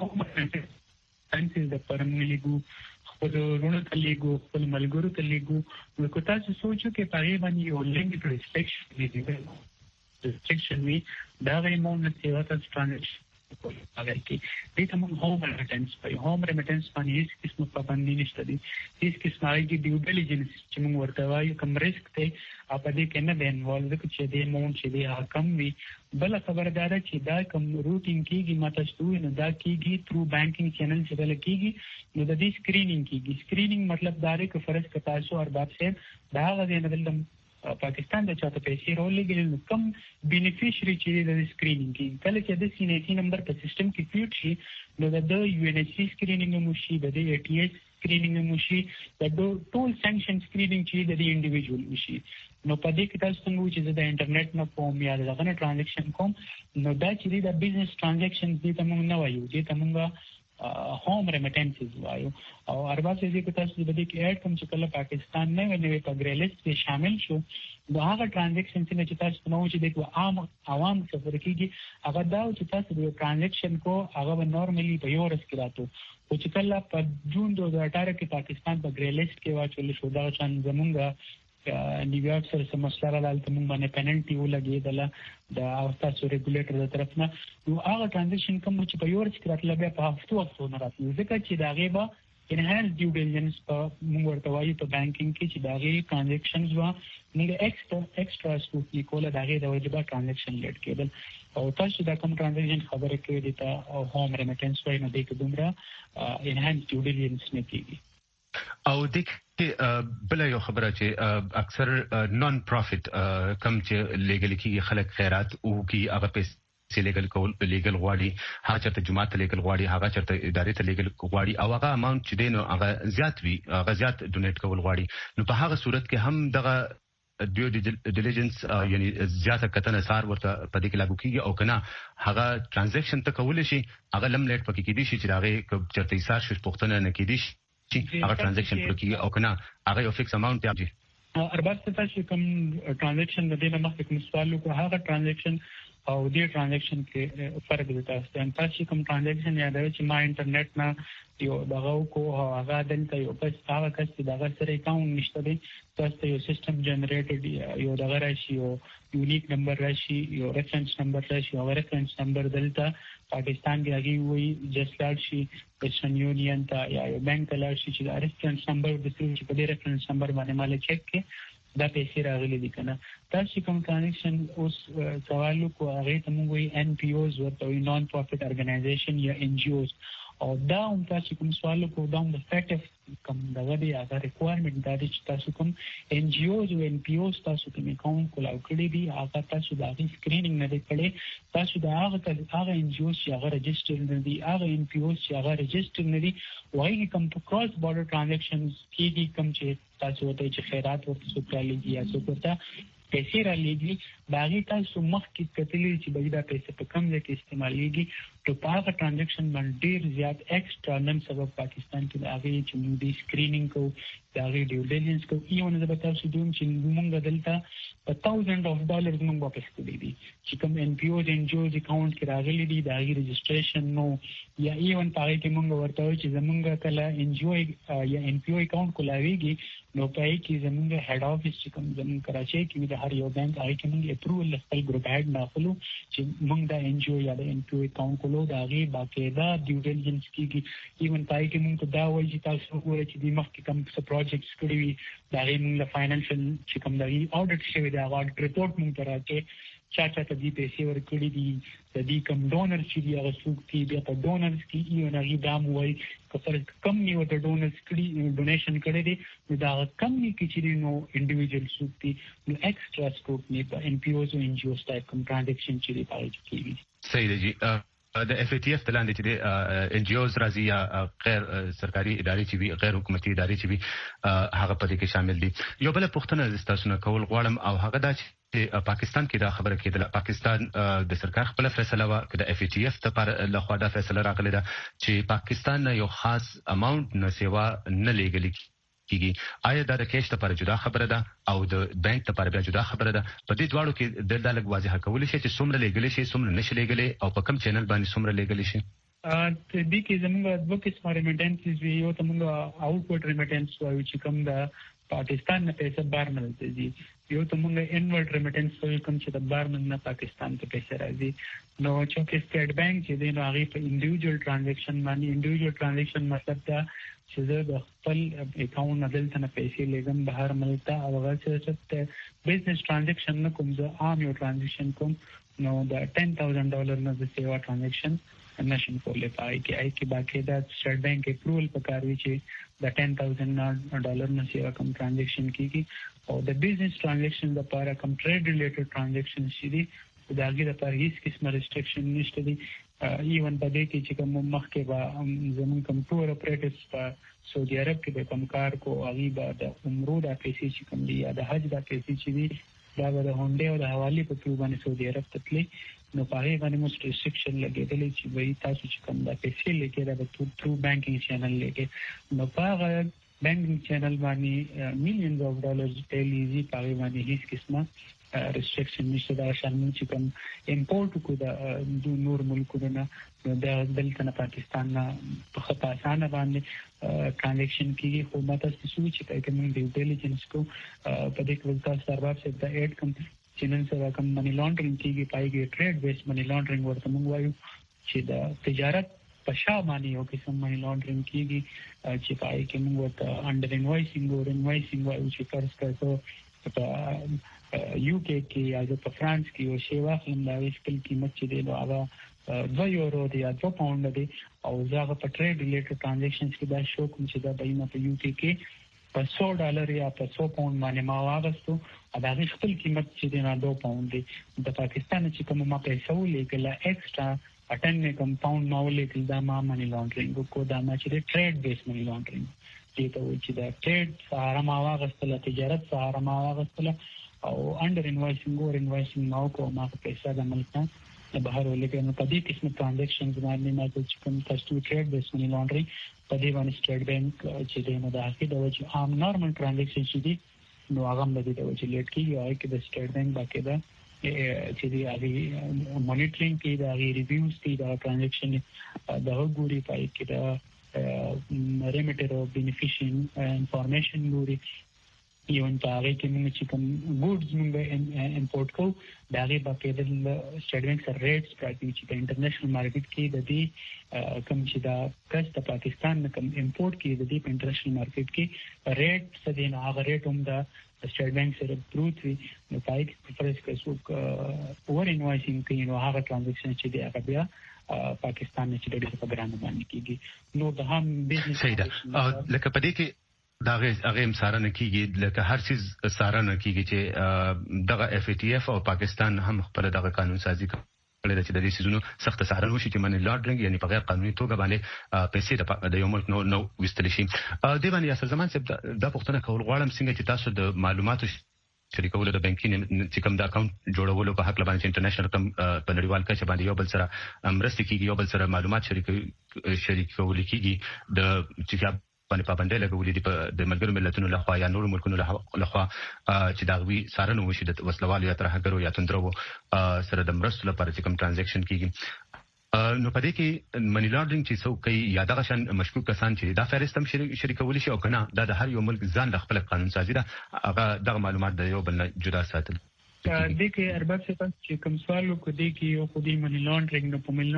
انټل د پرملیګو خپل ورونو ته لګو خپل ملګرو ته لګو نو کو تاسو سوچو کې پاره باندې یو لینک ریسپیکشن دی ریسپیکشن وی دا غوښمن چې تاسو ټرانزیکشن اگر کې دې ته موږ هوم ریمیټنس په هوم ریمیټنس باندې هیڅ قسم پابندي نشته دي هیڅ قسم هغه ډیو ډیلیجنس چې موږ ورته وایو کوم ریسک ته اپ دې کې نه دی انوالو چې دې مونږ چې دې کم وي بل خبردار چې دا کوم روټینګ کیږي ماته شوی نه دا کیږي تھرو بانکینګ چینل چې بل کیږي نو د دې سکرینینګ کیږي سکرینینګ مطلب دا دی چې فرض کتا شو او باب سے دا غوډه نه دلم پاکستان د چاته پیسې راولېږل نو کم بینیفیشري چې د سکرینینګ کې کله چې د سینټي نمبر په سیستم کې فیوډ شي نو د یو ان ایچ سی سکرینینګ مو شي د ای ټي ایس سکرینینګ مو شي د ټول سانکشن سکرینینګ چې د انډیویډوال مو شي نو په دې کې تاسو څنګه چې د انټرنیټ نه کوم یا د غنه ټرانزیکشن کوم نو دا چې د بزنس ټرانزیکشن دې ته موږ نه وایو دې ته موږ هوم ریمیټنسز وایو او ارباب دې کې تاسو د دې کې اډ کوم چې کله پاکستان نه ونوي په ګری لیست کې شامل شو دا هغه ټرانزیکشن چې تاسو نو چې د عام عوام څخه کېږي هغه دا چې تاسو د ټرانزیکشن کو هغه نورمالي په یو ورځ کې راتو او چې کله په جون 2018 کې پاکستان په ګری لیست کې واچول شو دا چې زمونږ نیویارک سره سمسلره لالته موږ باندې پینلټي ولګېدله د اوساسو ریګولیټر د طرف نه نو هغه ټرانزیکشن کوم چې په یو ورځ کې راتله بیا په هفتو نه راتله ځکه چې دا غیبه انهانس ډیو ډیلیجنس په موږ ورته وایو په بانکینګ کې چې دا غي ټرانزیکشنز وا موږ ایکسترا سکوپي کوله دا غي د وجبه ټرانزیکشن لیډ کېدل او تاسو دا کوم ټرانزیکشن خبره کوي د او هوم ریمیټنس وای نه د کومره انهانس ډیو ډیلیجنس نه کیږي او د بل یو خبره چې اکثر نون پروفټ کم چې لیګل کې خلک خیرات او کې هغه پیسې لیګل کول لیګل غواړي هغه چرته جماعت لیګل غواړي هغه چرته ادارې ته لیګل غواړي او هغه اماونت چې دین هغه زیات وي هغه زیات ډونیټ کول غواړي نو په هغه صورت کې هم دغه ډیو ډیلیجنس یعنی زیاته کتنه سار ورته په دې کې لاګو کیږي او کنه هغه ټرانزیکشن ته کول شي هغه لم لیټ پکې کېدی شي چې هغه چرته ایثار شي پښتنه نه کېدی شي چې هغه ټرانزیکشن پر کېږي او کنه هغه یو فکس اماونت دی ارباب تاسو کوم ټرانزیکشن د دې نه مخکې کوم سوال وکړو هغه ټرانزیکشن او دې ټرانزیکشن کې فرق دی تاسو کوم ټرانزیکشن یادوي چې ما انټرنیټ نه یو دغه کو هغه دلته یو پس هغه کس چې دغه سره اکاونټ نشته دی تاسو یو سیستم جنریټډ یو دغه راشي یو یونیک نمبر راشي یو ریفرنس نمبر راشي او ریفرنس نمبر دلته پاکستان کې هغه وی جست لاړ شي ویسټرن یونین ته یا یو بانک ته لاړ شي چې دا ریفرنس نمبر د څه چې په دې ریفرنس نمبر باندې مال چک کې دا پیسې راغلي دي کنه تاسو کوم ټرانزیکشن اوس سوال کو هغه ته موږ وی ان پی اوز ورته وی نون پروفټ ارګنایزیشن یا ان جی اوز او دا هم تاسو کوم سوال کو دا د فیکټ کوم دغه دی هغه ریکوایرمنت دا چې تاسو کوم ان جی اوز او ان پی اوز تاسو کوم اکاونټ کولاو کړی دی هغه تاسو دا سکرینینګ نه کړی تاسو دا هغه ان جی اوز چې هغه رجسټر نه دي هغه ان پی اوز چې هغه رجسټر نه دي وایي کوم کراس بارډر ټرانزیکشنز کې دي کوم چې تاسو ته چې خیرات ورته سوکړی یا سوکړه پیسې را لېږي باغی تاسو مخکې کتلې چې بګدا پیسې په کم ځای کې استعمالېږي ټو پاغه ټرانزیکشن باندې ډیر زیات ایکسترا نن سبب پاکستان کې د هغه چې موږ د سکرینینګ کو د هغه ډیو ډیلیجنس کو ایونه د تاسو دوم چې موږ دلته په $1000 موږ واپس کړی دي چې کوم ان پی او د ان جی او اکاونټ کې راغلي دي د هغه رجسټریشن نو یا ایون پاره کې موږ ورته چې زمونږ کله ان جی او یا ان پی او اکاونټ کولاويږي نو پای کې زمونږ هډ افیس چې کوم زمونږ کراچي کې د هر یو بانک هغه کې موږ اپروول خپل ګروپ هډ داخلو چې موږ د ان جی او یا د ان پی او اکاونټ کولو دا غي باقاعده ډیو ډیلیجنس کیږي ایون پای کې موږ دا وایي چې تاسو وګورئ چې د مخکې کوم څه پروجیکټس کړی وي دا غي موږ له فاینانشل چې کوم دا اډیټ شوی دا اډیټ ریپورت موږ راکې چاته ته دې پیسې ورکړي دي د دې کوم ډونر چې دی هغه څوک دی بیا په ډونرز کې یو نه دام وایي کفر کم نیو د ډونرز کړي ډونیشن کړي دي دا کم نه کې چې نو انډیویډوال څوک دی نو ایکسترا سکوپ نه په ان پی اوز او ان جی اوز ټایپ کوم ټرانزیکشن چې دی پاره کیږي صحیح دی د اف ای ټی اف تلاندې چې د ان جی اوز راځي یا غیر سرکاري ادارې چې وي غیر حکومتي ادارې چې وي هغه په دې کې شامل دي یو بل پوښتنه تاسو نه کول غواړم او هغه دا چې پاکستان کې دا خبره کېدله پاکستان د سرکار خپل فیصله وا کړه د اف ای ټی اف ته پر لخوا دا فیصله راغله چې پاکستان یو خاص اماونت نه سیوا نه لګل کیږي آیا دا د کیش ته پر جدا خبره ده او د بانک ته پر بیا جدا خبره ده په دې دواړو کې د لږ واضحه کول شي چې څومره لګل شي څومره نشي لګل او په کوم چینل باندې څومره لګل شي د دې کې زموږ د قسم ریمیټنس وی یو ته موږ آوټورډ ریمیټنس وایو چې کوم د پاکستان نه پیسې بهر نه ځي یو ته موږ انورډ ریمیټنس وایو کوم چې د بهر نه پاکستان ته پیسې راځي نو چې سټیټ بانک چې دی نو هغه په انډیویډوال ټرانزیکشن باندې انډیویډوال ټرانزیکشن مطلب دا چې زه د خپل اکاونټ نه دلته نه پیسې لګم بهر ملته او هغه چې بزنس ټرانزیکشن نه کوم زه عام یو ټرانزیکشن کوم نو د $10,000 نه د سیوا ټرانزیکشن نشن کولای پای کې باقاعده سټیټ بانک اپروول پکاروي چې د $10,000 نه سیوا کوم ټرانزیکشن کیږي او د بزنس ټرانزیکشن لپاره کوم ټریډ ریلیټډ ټرانزیکشن شي دا هغه لپاره هیڅ قسمه ریستریکشن نشته دي ایون په دې کې چې کوم مخکې به زمون کوم ټور اپریټرز په سعودي عرب کې به کوم کار کو هغه به د عمره د پیسې چې کوم دي یا د حج د پیسې چې دي دا به د هونډې او د حواله په توګه باندې سعودي عرب ته تللی نو په هغه باندې مو ریستریکشن لګیدل چې وایي تاسو چې کوم د پیسې لګي دا به ترو بانکینګ چینل لګي نو په هغه بانکینګ چینل باندې millions of dollars ډیلی په هغه باندې هیڅ قسمه restriction نشته دا شامل چې کوم امپورټ کو د نور ملکونو نه د دلته نه پاکستان نه په خطا اسانه باندې ټرانزیکشن کیږي خو ماته څه چې په کوم ډیو ډیلیجنس کو په دې کې ولتا سرور څخه د اډ کوم چینل سره کوم منی لانډرینګ کیږي پایږي ټریډ بیس منی لانډرینګ ورته موږ وایو چې د تجارت په شا باندې یو قسم منی لانډرینګ کیږي چې پای کې موږ ورته انډر انوایسینګ او انوایسینګ وایو چې فرض کړو په UK کې یا په فرانس کې او شی واخلم دا ویسکل قیمت چې دی نو هغه 2 یورو دی یا 2 پاونډ دی او زاغه په ټریډ ریلیټډ ټرانزیکشنز کې دا شو کوم چې دا بینه په UK کې په $100 یا په 100 پاونډ باندې ما واغستو دا غي خپل قیمت چې دی نه 2 پاونډ دی د پاکستان چې کوم ما پیسې ولېګل ایکسترا اټن کوم پاونډ ما ولېګل دا ما منی لانډرینګ کو دا ما چې ټریډ بیس منی لانډرینګ دي ته و چې دا ټریډ سهار ما واغستل تجارت سهار ما واغستل او انډر انوایسینګ او انوایسینګ نو کو ما پیسې د ملک نه بهر ولګي نو په دې قسم ټرانزیکشنز باندې ما چې کوم تاسو ټریډ بیس منی لانډرینګ په دې باندې سټیټ بانک چې د نو د هغه د وجه عام نارمل ټرانزیکشن چې دي نو هغه د دې وجه لیټ کیږي او کې د سټیټ بانک باقاعده چې دی هغه مانیټرینګ کې د هغه ریویوز کې د ټرانزیکشن د ګوري پای کې د ریمیټر او بینیفیشن انفارمیشن ګوري ایون تاریخ کې موږ چې کوم ګوډز موږ امپورټ کوو دا غي باقاعده سټیټ بانک سره ریټس پراتی چې په انټرنیشنل مارکیټ کې د دې کوم چې دا کس د پاکستان نه کوم امپورټ کې د دې په انټرنیشنل مارکیټ کې ریټ څه دی نه هغه ریټ هم د سټیټ بانک سره پروت وي نو پای کې فرض کړئ څوک اور انوایسینګ کوي نو هغه ټرانزیکشن چې دی هغه بیا پاکستان نه چې ډېر په ګرانه باندې کیږي نو د هم بزنس صحیح ده لکه په دې کې دا هغه سارنه کیږي لکه هر چیز سارنه کیږي چې دغه FATF او پاکستان هم خپل دغه قانون سازي کړی چې د دې سيزونو سخت سارنه وشي چې منی لانډرینګ یعنی په غیر قانوني توګه باندې پیسې د یو ملک نو وستل شي د باندې اصل زمان څخه د پښتنه کول غواړم څنګه چې تاسو د معلوماتو شریکولو د بانکي چې کوم د اکاونټ جوړولو په حق لبان چې انټرنیشنل کم په نړیوال کچه باندې یو بل سره مرسته کیږي یو بل سره معلومات شریکول کیږي د چې باندې پابندۍ لګولې دي په د ملګرو ملتونو لخوا یا نورو ملکونو لخوا چې دا غوي سارنه وشي د وسلوال یا ترهګرو یا تندرو سره د مرستو لپاره چې کوم ټرانزیکشن کیږي نو په دې کې منی لانډرینګ چې څوک کوي یا دغه شان مشکوک کسان چې دا فهرست هم شریکول شي او کنه دا د هر یو ملک ځان د خپل قانون سازي ده هغه دغه معلومات د یو بل نه جدا ساتل د کې ارباب څخه چې کوم سوال کو دي کې یو خو دې منی لانډرینګ نو په منی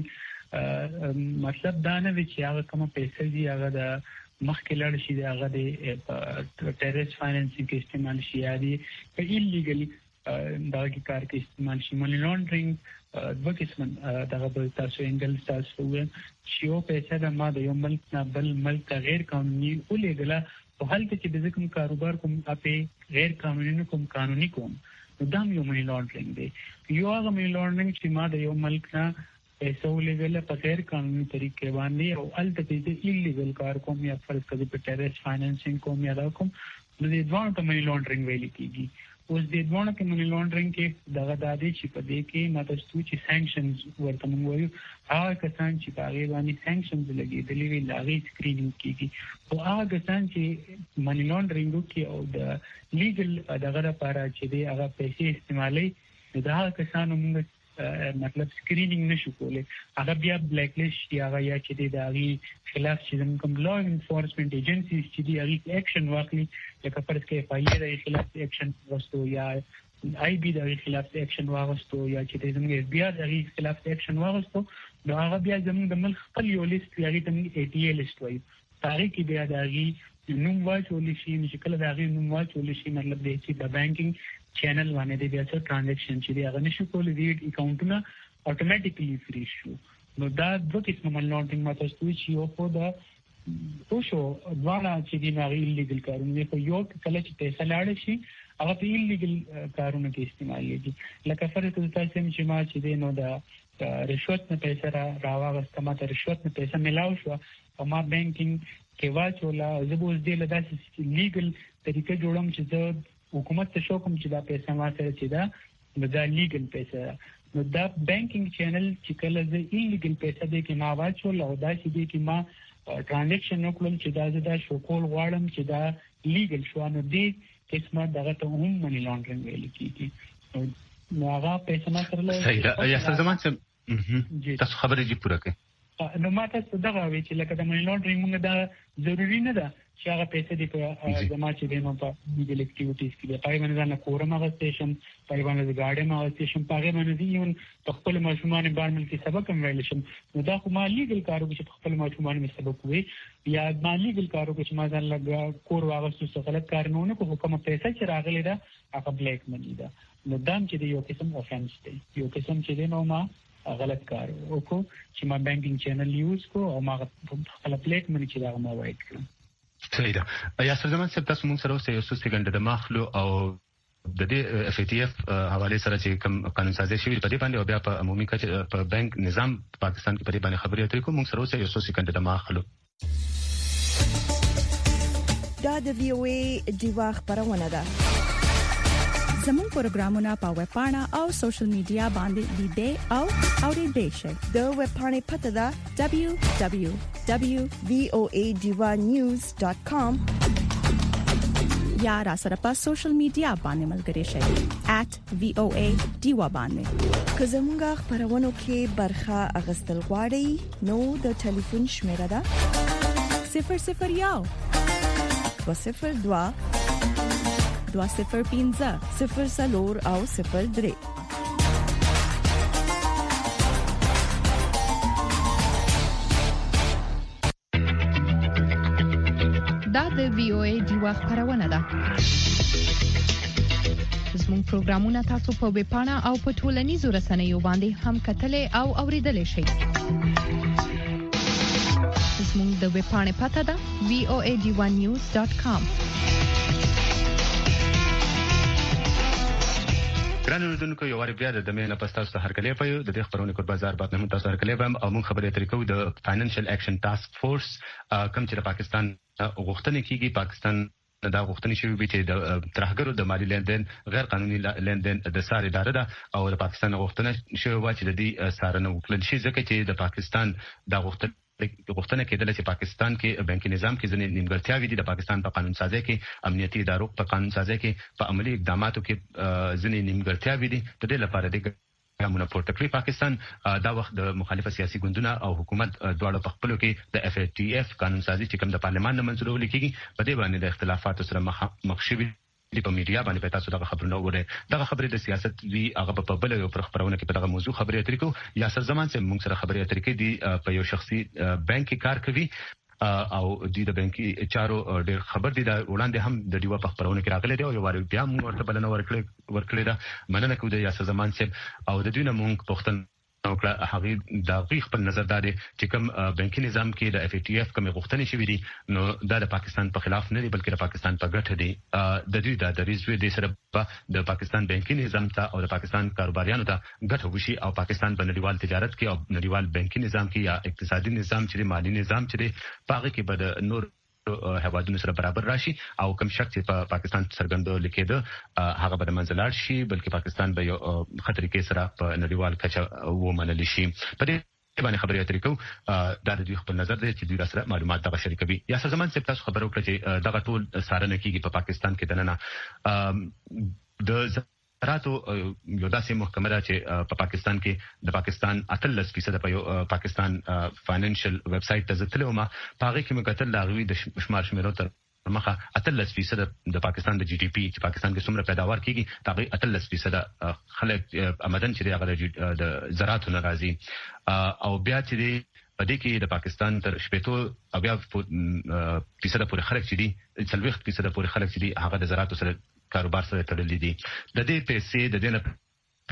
لانډرینګ مطلب دا نه وی چې هغه کوم پیسې دي هغه د مخکې لاړ شي هغه د ټیرریست فاینانسینګ کې استعمال شي یا دی په ایلیګلی دا کې کار کې استعمال شي منی لانډرینګ د قسم دغه په تاسو انګل تاسو چې یو پیسې د ما د یو ملک نه بل ملک غیر قانوني ولېګلا په حال کې چې د کوم کاروبار کوم اپې غیر قانوني کوم قانوني کوم دا یو منی لانډرینګ دی یو هغه منی لانډرینګ چې ما د یو ملک نه پیسې ولېګل په غیر قانوني طریقې باندې او الته د ایلیګل کار کوم یا فرض کړئ په ټیرریست فاینانسینګ کوم یا دا کوم د دې دوه ته منی لانډرینګ ویل کیږي اوس د دوه کې منی لانډرینګ کې دغه د دې چې په دې کې ماته چې سانکشنز ورته موږ وایو هغه کسان چې په هغه باندې سانکشنز لګېدلې وي لاغي سکرینینګ کیږي او هغه کسان چې منی لانډرینګ کوي او د لیګل دغه لپاره چې دی هغه پیسې استعمالي دا هغه کسان موږ مطلب سکرینینګ نشو کولای هغه بیا بلیک لیست یا یا چې د هغه خلاف چې کوم لا انفورسمنت ایجنسیز چې دی هغه اکشن واخلي لکه فرض کې FIA د خلاف اکشن واستو یا IB د خلاف اکشن واغستو یا چې زموږ FBI د خلاف اکشن واغستو نو هغه بیا زموږ د ملک خپل یو لیست یې ته ATA لیست وایي تاریخ کې بیا د هغه نوم واچول شي چې کله د هغه نوم واچول شي مطلب دی چې د بانکینګ چینل باندې د بیا څه ټرانزیکشن چې دی هغه نشو کولای دی اکاونټونه اتوماتیکلی فری شو نو دا دوه قسمه من لانډرینګ ماته ستوي چې یو په دا اوشو دواړه چې دی ناغي لیګل کارونه په یو کله چې پیسې لاړ شي هغه په لیګل کارونه کې استعمالېږي لکه فرض تاسو چې ما چې دی نو دا رشوت نه پیسې راوغسته ما ته رشوت نه پیسې ملاو شو او ما بانکینګ کې واچولا زبوز دی له داسې لیګل طریقې جوړم چې د حکومت ته شو کوم چې دا پیسې ما سره چې دا د لیګل پیسې نو دا بانکینګ چینل چې کله د ایلیګل پیسې دی کې ما واچول او دا چې دی کې ما ټرانزیکشن وکړم چې دا شو کول غواړم چې دا لیګل شو نو دی قسمه دغه ته هم منی لانډرینګ ویل کیږي نو هغه پیسې ما سره صحیح ده یا زمان څه تاسو خبرې جی پوره کړئ نو ماته څه دا وی چې لکه د منی لانډرینګ موږ دا ضروری نه ده چې هغه پیسې دی په زما چې دی نو په لیګل اکټیویټیز کې پای باندې نه کورم هغه سټیشن پای باندې ګاډي ما سټیشن پای باندې دی یو په خپل ماشومان باندې کې سبق هم ویل شم نو دا خو ما لیګل کارو چې په خپل ماشومان می سبق وي یا ما لیګل کارو چې ما ځان لګ کور واغستو څه غلط کار نه ونه کوم کوم پیسې چې راغلي دا هغه بلیک منی دا نو دام چې یو قسم افنس دی یو قسم چې دی نو ما غلط کار وکړو چې ما بانکینګ چینل یوز کو او ما خپل بلیک منی چې دا ما وایټ کړم صحیح ده یا زمان څه تاسو موږ سره اوسه یو څه سکند د مخلو او د دې اف ای ټی اف حواله سره چې کوم قانون سازي شوی په دې باندې او بیا په عمومي کچه په بانک نظام پاکستان کې په دې باندې خبرې اترې کوم موږ سره اوسه یو څه سکند د مخلو دا د وی او ای دیوا خبرونه ده زموږ پروګرامونه په ویب پاڼه او سوشل میډیا باندې لیدئ او اوریدئ شئ د ویب پاڼې پته ده www.voadivanews.com یا را سره په سوشل میډیا باندې ملګري شئ @voadiva باندې که زموږ خبرونه کې برخه اغستل غواړئ نو د ټلیفون شمیره ده 001 202 205 0 او 03 دا د وی او ای دیوا خبرونه ده زموږ پروګرامونه تاسو په ویب پاڼه او په ټولنیزو رسنیو باندې هم کتلې او اوریدلې شئ زموږ د ویب پاڼې پته ده voadivanews.com ګران اوردونکو یو وار بیا د مینه پستاوس هر کله په د خبرونې کور بازار باندې هم تاسو هر کله هم او موږ خبرې اترې کوو د فاینانشل اکشن ټاسک فورس کوم چې د پاکستان غوښتنه کیږي پاکستان دا غوښتنې شوی به چې د ترهګرو د مالی لیندین غیر قانوني لیندین د سار اداره ده او د پاکستان غوښتنه شوی و چې د دې سارنه وکړل شي ځکه چې د پاکستان د غوښتنه کېدل چې پاکستان کې بانکي نظام کې ځینې نیمګړتیاوې دي د پاکستان په قانون سازي کې امنیتي ادارو په قانون سازي کې په عملی اقداماتو کې ځینې نیمګړتیاوې دي د دې لپاره د ګامونه پورته کړی پاکستان دا وخت د مخالفه سیاسي ګوندونو او حکومت دواړو په خپلو کې د اف ای ټی اف قانون سازي چې کوم د پارلمان نه منځورول کیږي په دې باندې د اختلافاتو سره مخ شوي په میډیا باندې پتا څه دغه خبرونه وره دغه خبرې د سیاست وی هغه په بل یو پر خبرونه کې په دغه موضوع خبرې اترې کو یاسر زمان چې موږ سره خبرې اترې کې دی په یو شخصي بانک کې کار کوي او د بانکي چارو ډېر خبر دي دا وړاندې هم د دیوا په خبرونه کې راغلي دی او یو وار بیا موږ ورته بلنه ورکړې ده مننه کوم د یاسر زمان چې او د دوی نه موږ پښتون او هغه د خپل نظر دادي چې کوم بانکي نظام کې د اف ای ټی اف کوم غوښتنې شوې دي نو دا د پاکستان په خلاف نه دي بلکې د پاکستان په ګټه دي د دوی د ریزوی د سره د پاکستان بانکي نظام ته او د پاکستان کاروباریانو ته ګټه وشي او پاکستان په نړیوال تجارت کې او نړیوال بانکي نظام کې یا اقتصادي نظام چې مالی نظام چې پاغه کې به د نور هوادونو سره برابر راشي او کوم شک چې په پاکستان څرګندو لیکيده هغه به منځلار شي بلکې پاکستان به یو خطر کې سره په نړیوال کچه ومنل شي په دې باندې خبرې اترې کوو دا د دوی خپل نظر دی چې دوی سره معلومات دغه شریکوي یا زمان چې تاسو خبرو کړئ چې دغه ټول سارنه کیږي په پاکستان کې دننه د راتو یو داسې محکمه ده چې په پاکستان کې د پاکستان 18% په پاکستان فاینانشل ویب سټ ته ځتلو ما پاره کې مکتل لاغوي د شمار شمیرو تر مخه 18% د پاکستان د جی ډي پی چې پاکستان کې څومره پیداوار کیږي تابع 18% خلک آمدن چې هغه د زراعت ناراضي او بیا چې پدې کې د پاکستان تر شپېتو او بیا فیصد پورې خلک چې دي 40% پورې خلک چې دي هغه د زراعت سره کاروبار سره تړلې دي د دې پیسې د دې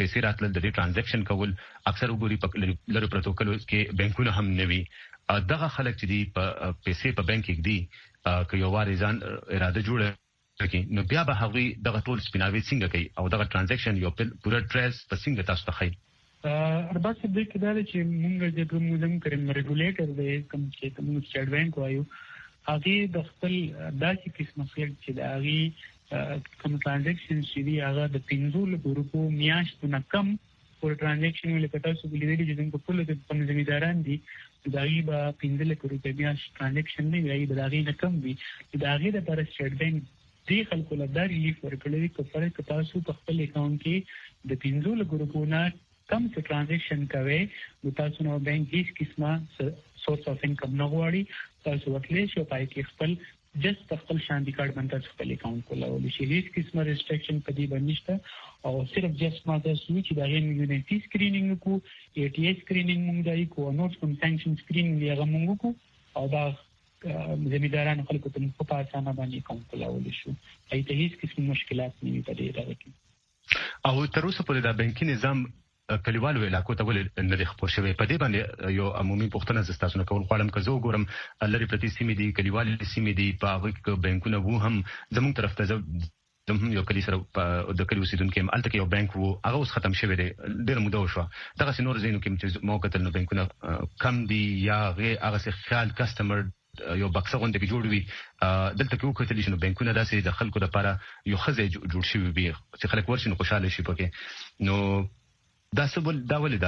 پیسې راتل د ټرانزیکشن کول اکثر وګوري په لری پروتوکول کې بانکونه هم نوي دغه خلک چې دی په پیسې په بانک کې دی که یو واري ځان اراده جوړه کړي نو بیا به هغوی دغه ټول سپیناوي څنګه کوي او دغه ټرانزیکشن یو پوره ټریس په څنګه تاسو ته ښایي ارباب څه د کډاله چې موږ د کوم کریم ریګولیټر دی کوم چې موږ سټیټ بانک وایو هغه د خپل داسې قسم خلک چې د هغه کوم ټرانزیکشن چې دی هغه د 15 روپو میاشتونه کم پر ټرانزیکشن ولې تاسو ولیدل چې د خپل د ځمېداران دي د هغه په 15 روپیا میاشت ټرانزیکشن دی هغه د هغه نه کم وي د هغه د پر سټیټ بانک دی خلکو له داري لیف ورکړي کفاره که تاسو په خپل اکاونټ کې د 15 روپو نه کم څه ټرانزیکشن کوي د تاسو نو بانک هیڅ قسمه سورس اف انکم نه غواړي تاسو وکړئ چې پای کې خپل جست خپل شاندي کارت باندې خپل اکاونټ کولای شي هیڅ قسمه ریسټریکشن پدې باندې نشته او صرف جست ماده سوچ د هغه یونیټي سکرینینګ کو ای ټي اس سکرینینګ موږ دای کو نوټ کوم سانکشن سکرینینګ هغه موږ کو او دا زمیداران خلکو ته په اسانه باندې اکاونټ کولای شي ایته هیڅ قسم مشکلات نه وي پدې راځي او تر اوسه پورې دا بانکي نظام کلیوالو علاقو ته ولې نه خپور شوی په دې باندې یو عمومي پوښتنه زستاسو نه کول غواړم که زه وګورم لری پرتی سیمې دي کلیوالي سیمې دي په هغه کې بانکونه وو هم زموږ طرف ته زموږ یو کلی سره د کلی اوسیدونکو هم الته یو بانک وو هغه اوس ختم شوی دی ډېر موده وشو دغه سينور زینو کې چې موقع تل بانکونه کم دي یا هغه څه خیال کسٹمر یو بکسه غونډه کې جوړوي دلته کې وکړل شي نو بانکونه داسې د خلکو لپاره یو خزه جوړ شوی وي چې خلک ورشي نو خوشاله شي پکې نو دا سبل دا ولې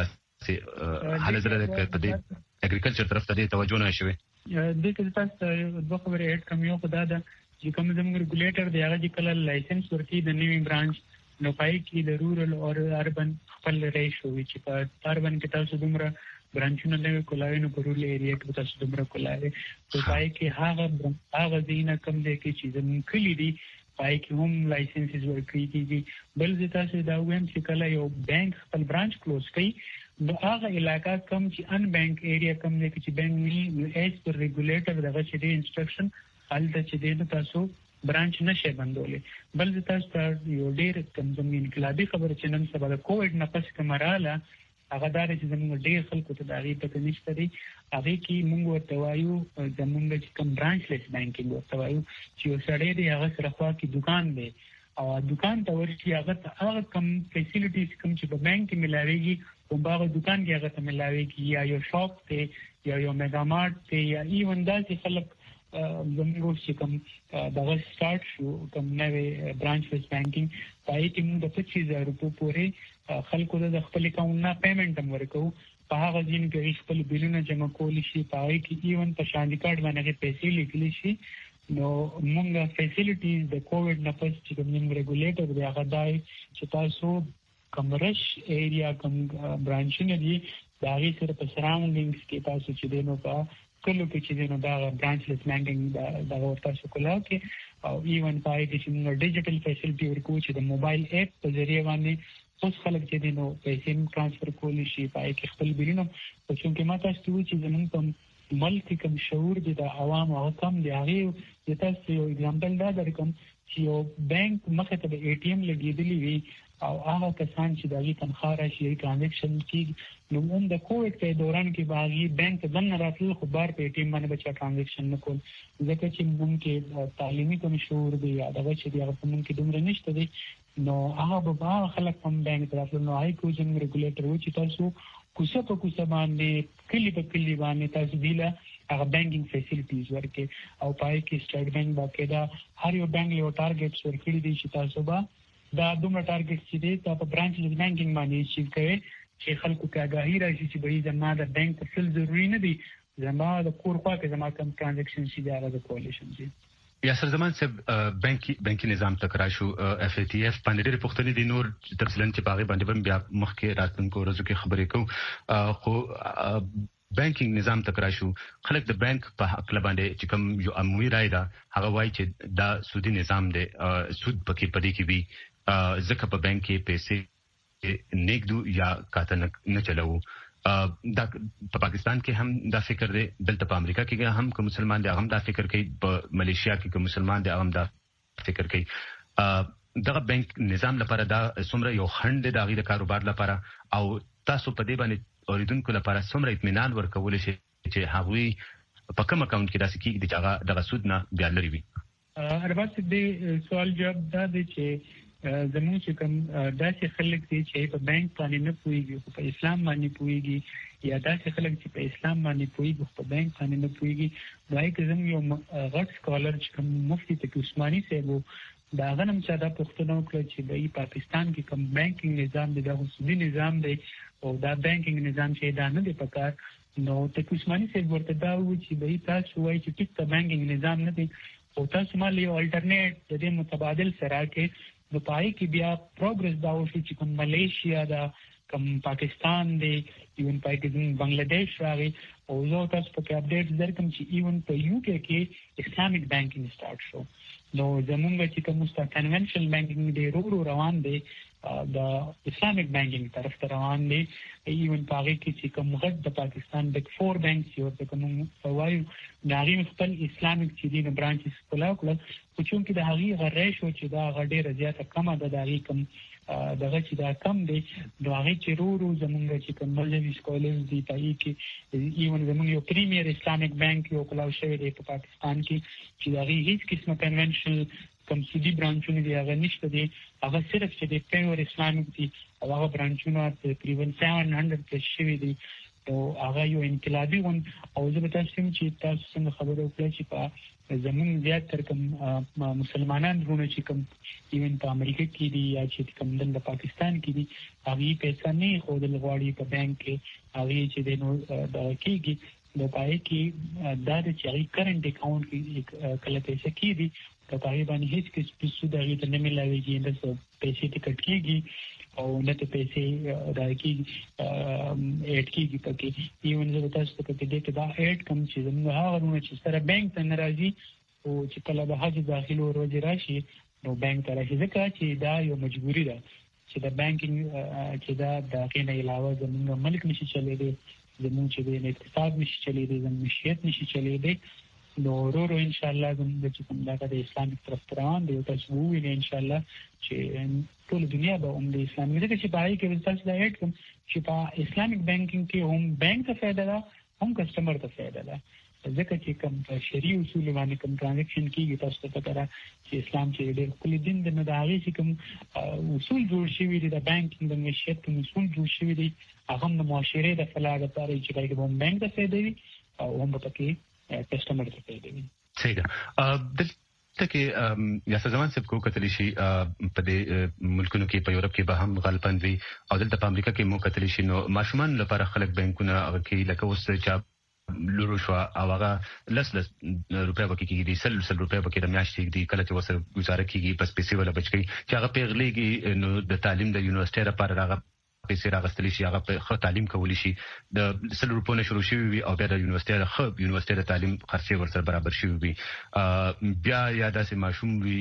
دا حاله زره په دې اګریکلچر طرف ته توجه نه شوی د دې تاسو د خبرې اډ کم یو خدای دا چې کوم زموږ ریګولیټر دی هغه چې کله لایسنس ورکړي د نیوی برانچ نو پای کې د رورل او اربن خپل ریشو چې په اربن کې تاسو دومره برانچونه نه کولای نو په رورل ایریا کې تاسو دومره کولای په پای کې هغه دینه کم دی چې زموږ کلی دی پای کې هم لایسنسز ورکړي کیږي بل ځکه چې دا ویم چې کله یو بانک خپل برانچ کلوز کړي نو هغه علاقہ کم چې ان بانک ایریا کم دی چې بانک نی ایز پر ریګولیټر دغه چې دی انسټرکشن الته چې دی تاسو برانچ نشه بندولې بل ځکه یو ډېر کم زمين انقلابي خبره چې نن سبا د کووډ نه پس کمراله هغه دار چې زموږ ډېر خلکو ته دغه پته نشته دی هغه کې موږ ورته وایو زموږ چې کم برانچ لیس بانکینګ ورته وایو چې یو سړی دی هغه سره خوا کې دکان دی او دکان ته ورشي هغه کم فیسیلیټیز کم چې په بانک کې ملاويږي په باغ دکان کې هغه ته ملاويږي یا یو شاپ ته یا یو میگا مارټ ته یا ایون داسې خلک زموږ چې کوم دغه سٹارټ شو کوم نوې برانچ لیس بانکینګ پای کې موږ د 25000 روپو پورې خلکو د خپل اکاونټ نه پیمنٹ هم ورکو په هغه ځین کې خپل بیلونه جمع کول شي پای کې ایون په شاندي کارت باندې پیسې لیکل شي نو موږ فیسیلیټیز د کووډ نه پس چې کوم ریګولیټر دی هغه دای چې تاسو کمرش ایریا کوم برانچونه دي دا غي سره په سراوندینګز کې تاسو چې دینو په کلو کې چې دینو دا برانچ لیس بانکینګ دا ورته شکولا کې او ایون پای کې چې موږ ډیجیټل فیسیلیټي ورکو چې د موبایل اپ په ذریعہ باندې اوس خلک چې دینو پیسې ټرانسفر کولی شي پای کې خپل بیلونه په څوم کې ماته ستوي چې زموږ په ملک کوم شعور دي د عوام او کم دی هغه د تاسو یو اگزامپل دا درکم چې یو بانک مخه ته د ای ټی ایم لګیدلی وي او هغه کسان چې دغه تنخواه راشي ټرانزیکشن کې نو هم د کووډ په دوران کې باغی بانک دنه راتل خو بار په ای ټی ایم باندې بچا ټرانزیکشن نکول ځکه چې موږ کې تعلیمي کوم شعور دی یا دغه چې هغه موږ کې دومره نشته دی نو هغه به خلک هم بانک راتل نو هاي کوم ریګولیټر و چې تاسو کوڅه په کوڅه باندې کلی په کلی باندې تاسو دیله هغه بانکینګ فیسیلیټیز ورکې او پای کې سټیټ بانک باقاعده هر یو بانک له ټارګټس ورکړي دي چې تاسو به دا دومره ټارګټ چې دی په برانچ لیس بانکینګ باندې چې کوي چې خلکو ته آگاهی راشي چې به زما د بانک تفصیل ضروری نه دی زما د کور خوا کې زما کوم ټرانزیکشن شي دا د کولیشن دي یاسر زمان صاحب بانکي نظام تکرا شو اف ای ټی اف باندې ډېر پوښتنې دي نور تفصیلا چې باغې باندې بیا مخکې راتلونکو ورځو کې خبرې کوو خو بانکینګ نظام تکرا شو خلک د بانک په حق باندې چې کوم یو عمومي رائے ده هغه وایي چې دا سودي نظام دی سود پکې پدې کې وي ځکه په بانک کې پیسې نیکدو یا کاته نه چلو دا په پاکستان کې هم دا فکر دی دلته په امریکا کې هم کوم مسلمان دي هم دا فکر کوي په ملیشیا کې کوم مسلمان دي هم دا فکر کوي دغه بانک نظام لپاره دا څومره یو خند د غیر کاروبار لپاره او تاسو په دې باندې اوریدونکو لپاره څومره اطمینان ورکول شي چې هغوی په کوم اکاونټ کې داسې کېږي چې هغه دغه سود نه بیا لري وي؟ اربات دې سوال جواب دا دی چې زموږ چې کوم داسې خلک دي چې په بانک باندې نه پوهیږي خو په اسلام باندې پوهیږي یا داسې خلک چې په اسلام باندې پوهیږي خو په بانک باندې نه پوهیږي نو که زموږ یو غټ سکالر چې کوم مفتي تقی عثماني صاحب دا غنم چې دا پښتنو کله چې د پاکستان کې کوم بانکینګ نظام دی دا سودي نظام دی او دا بانکینګ نظام چې دا نه دی پکار نو تقی عثماني صاحب ورته دا و چې د تاسو وایي چې ټیک ته بانکینګ نظام نه دی او تاسو مال یو الټرنیټ د دې متبادل سره کې نو پای کې بیا پروګرس دا وشي چې کوم ملیشیا دا کوم پاکستان دی ایون پای کې بنگلاديش راغی او زه تاسو په اپډیټ درکم چې ایون په یو کې اسلامیک بانکینګ سٹارټ شو نو زمونږ چې کوم کنونشنل بانکینګ دی ورو روان دی د اسلامیک بانکینګ طرف ته روان دی ایون پای کې چې کوم غټ د پاکستان بگ 4 بانکس یو ته کوم فوایو ناری خپل اسلامیک چې دی برانچز کولا خو چې د هغه غړې شو چې دا غډې رضایت کمه ده د هغه کم دغه چې دا کم دی نو هغه چې ورو زمونږ چې کوم ملوي سکولرز دی پای کې ایون زمونږ یو پریمیر اسلامیک بانک یو کولا شوی دی په پاکستان کې چې دا هیڅ قسمه کنونشنل کوم سودي برانچونه دی هغه نشته دی هغه صرف چې د پیور اسلامیک دی هغه برانچونه تقریبا 700 پلس شوی دی او هغه یو انقلابي ون او زه به تاسو چې تاسو څنګه خبرو کړئ چې په زمون زیات تر کوم مسلمانان ورونه چې کوم ایون په امریکا کې دي یا چې کوم د پاکستان کې دي هغه پیسې نه خو د لغواړي په بانک کې هغه چې د نو د کېږي نو پای کې دا چې هغه کرنٹ اکاؤنٹ کې کله پیسې کې دي په پای باندې هیڅ کس سود هغه ته نه ملایږي د پیسې ټیکټ کېږي او نه ته پیسې راکې اډ کېږي پکې ایون زه تاسو ته په دې کې دا اډ کوم چې زموږ هغه ورونه چې سره بانک ته ناراضي او چې کله به حج داخلو ورځ راشي نو بانک ته راشي ځکه چې دا یو مجبوری ده چې د بانکینګ چې دا د کینې علاوه زموږ ملک نشي چلېدي زموږ چې د اقتصاد نشي چلېدي زموږ معیشت نشي چلېدي نو ورو ان شاء الله زموږ چې کوم دا د اسلامي طرف روان دی تاسو ووینئ ان شاء الله چې ټول دنیا به د اسلامي ځکه چې پای کې تاسو دا اډ کوم چې په اسلامیک بانکینګ کې هم بانک ته فائدہ ده هم کسٹمر ته فائدہ ده ځکه چې کوم شریعي اصول باندې کوم ټرانزیکشن کیږي تاسو ته پته ده چې اسلام چې ډېر کلی دین د مداري چې کوم اصول جوړ شوی دي د بانکینګ د معیشت کوم اصول جوړ شوی دي هغه د معاشره د فلاح لپاره چې پای کې هم بانک ته فائدہ وي او هم پکې کسٹمر ته فائدہ وي. صحیح ده. دلته یا زمان سب کو کتلی شي په دې ملکونو کې په یورپ کې به هم غالباً وي او دلته په امریکا کې مو کتلی شي نو ماشومان لپاره خلک بانکونه هغه کې لکه اوس چې لورو شو او هغه لس روپیا وکړي کېږي 100 روپیا وکړي د میاشتې دی کله چې وسره گزاره کېږي بس پیسې ولا بچ کېږي چې هغه پیغلېږي نو د تعلیم د یونیورسيټي لپاره هغه پیسې راغستلی شي هغه په خو تعلیم کولی شي د 100 روپو نه شروع شوی او بیا د یونیورسيټي د تعلیم خرچې ورسره برابر شوی وي بیا یا داسې ماشوم وي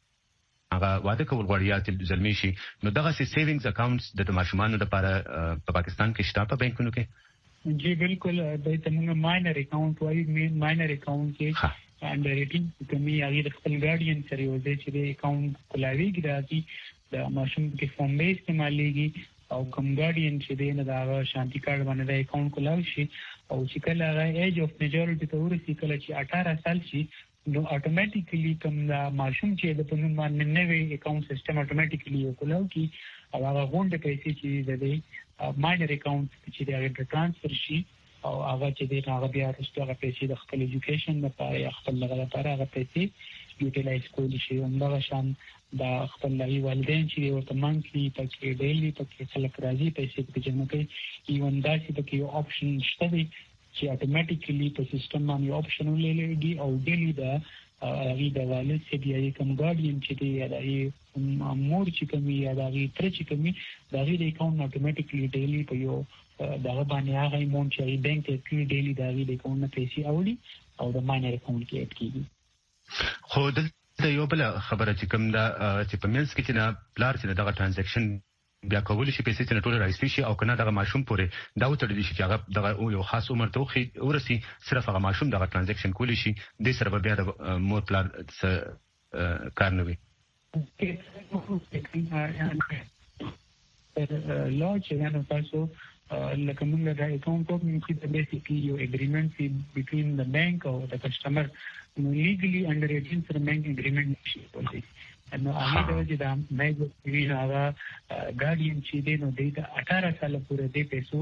چې هغه واده کول غواړي یا زلمی شي نو دغه سیوینګز اکاونټس د ماشومانو لپاره په پاکستان کې شته په بانکونو کې جی بالکل د تمنګ ماینر اکاؤنٹ وایي ماینر اکاؤنٹ کې انډر 18 کمی هغه خپل ګارډین سره یو ځای چې د اکاؤنٹ کلاویږي راځي د ماشوم کې فارم به استعمالېږي او کوم ګارډین چې دینه دا شانتي کارت باندې د اکاؤنٹ کولاو شي او چې کله هغه ایج اف میجورټی ته ورسي کله چې 18 سال شي نو اتوماتیکلی کوم دا ماشوم چې د پنوم باندې نوې اکاؤنٹ سیستم اتوماتیکلی کولاو کی او هغه غونډه پیسې چې د ماینر اکاؤنٹ چې د ټرانسفر شي او هغه چې د هغه بیا رسټو هغه پیسې د خپل ایجوکیشن لپاره یا خپل لپاره هغه پیسې یوټیلایز کولی شي همدا شان دا خپل لوی والدین چې ورته مانکلی پکې ډیلی پکې خلک راځي پیسې په جمع کوي ایون دا چې پکې یو آپشن شته دی چې اتوماتیکلی په سیستم باندې آپشن ولېږي او ډیلی دا هغه د والد چې دی کوم ګارډین چې دی یا د مور چې کومي یا د تر چې کومي دا غي د اکاؤنٹ اتوماتیکلی ډیلی په یو دا باندې هغه مونږ چې بانک کې ډیلی دا غي د اکاؤنٹ پیسې اوړي او د ماینر اکاؤنٹ کې اډ کیږي خو د یو بل خبره چې کوم دا چې په منځ کې چې نه پلار چې دغه ټرانزیکشن بیا کول شي پیسې چې ټول راځي شي او کنه دغه ماشوم پورې دا وتړل شي چې هغه دغه یو خاص عمر ته ورسي صرف هغه ماشوم دغه ټرانزیکشن کولی شي د سره بیا د مور پلار کار نه وي law چې نو تاسو لکه موږ د اکاونټ اوپننګ کې بیسیکلی یو اګریمنت between the bank or the customer legally under a bank agreement شي ولې نو هغه د وجه دا مېګ ویل هغه ګاډین چې دی نو د 18 سال پورې د پیسو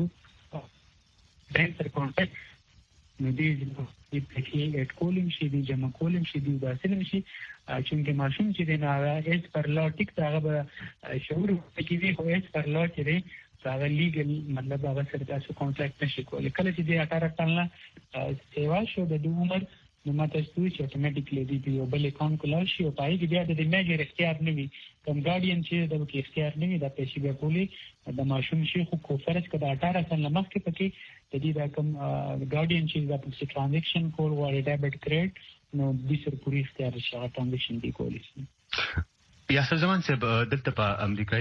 بانک سره کانټیکټ نو دې چې اټ کولم شي دی جمع کولم شي دی واسلم شي چې ماشوم چې دی نو هغه اس پر لا ټیک هغه شعور کې دی خو اس پر لا چې دی هغه لیګل مطلب هغه سره تاسو کانټیکټ نشي کولای کله چې دی 18 کال سیوا شو د عمر نو ماته ستوي چې اتوماتیکلی دی یو بل اکاونټ کولای شي او پای کې بیا د میجر اختیار نه وي کوم ګاډین چې د اختیار نه وي د پیسې به پولي د ماشوم شي خو فرض کړه 18 سال مخکې پکې د دې د کوم ګاډین چې د ټرانزیکشن کول وړي ډیبټ کریډټ نو د سر پوری اختیار شي ټرانزیکشن دی کولی شي یا زمان چې دلته په امریکا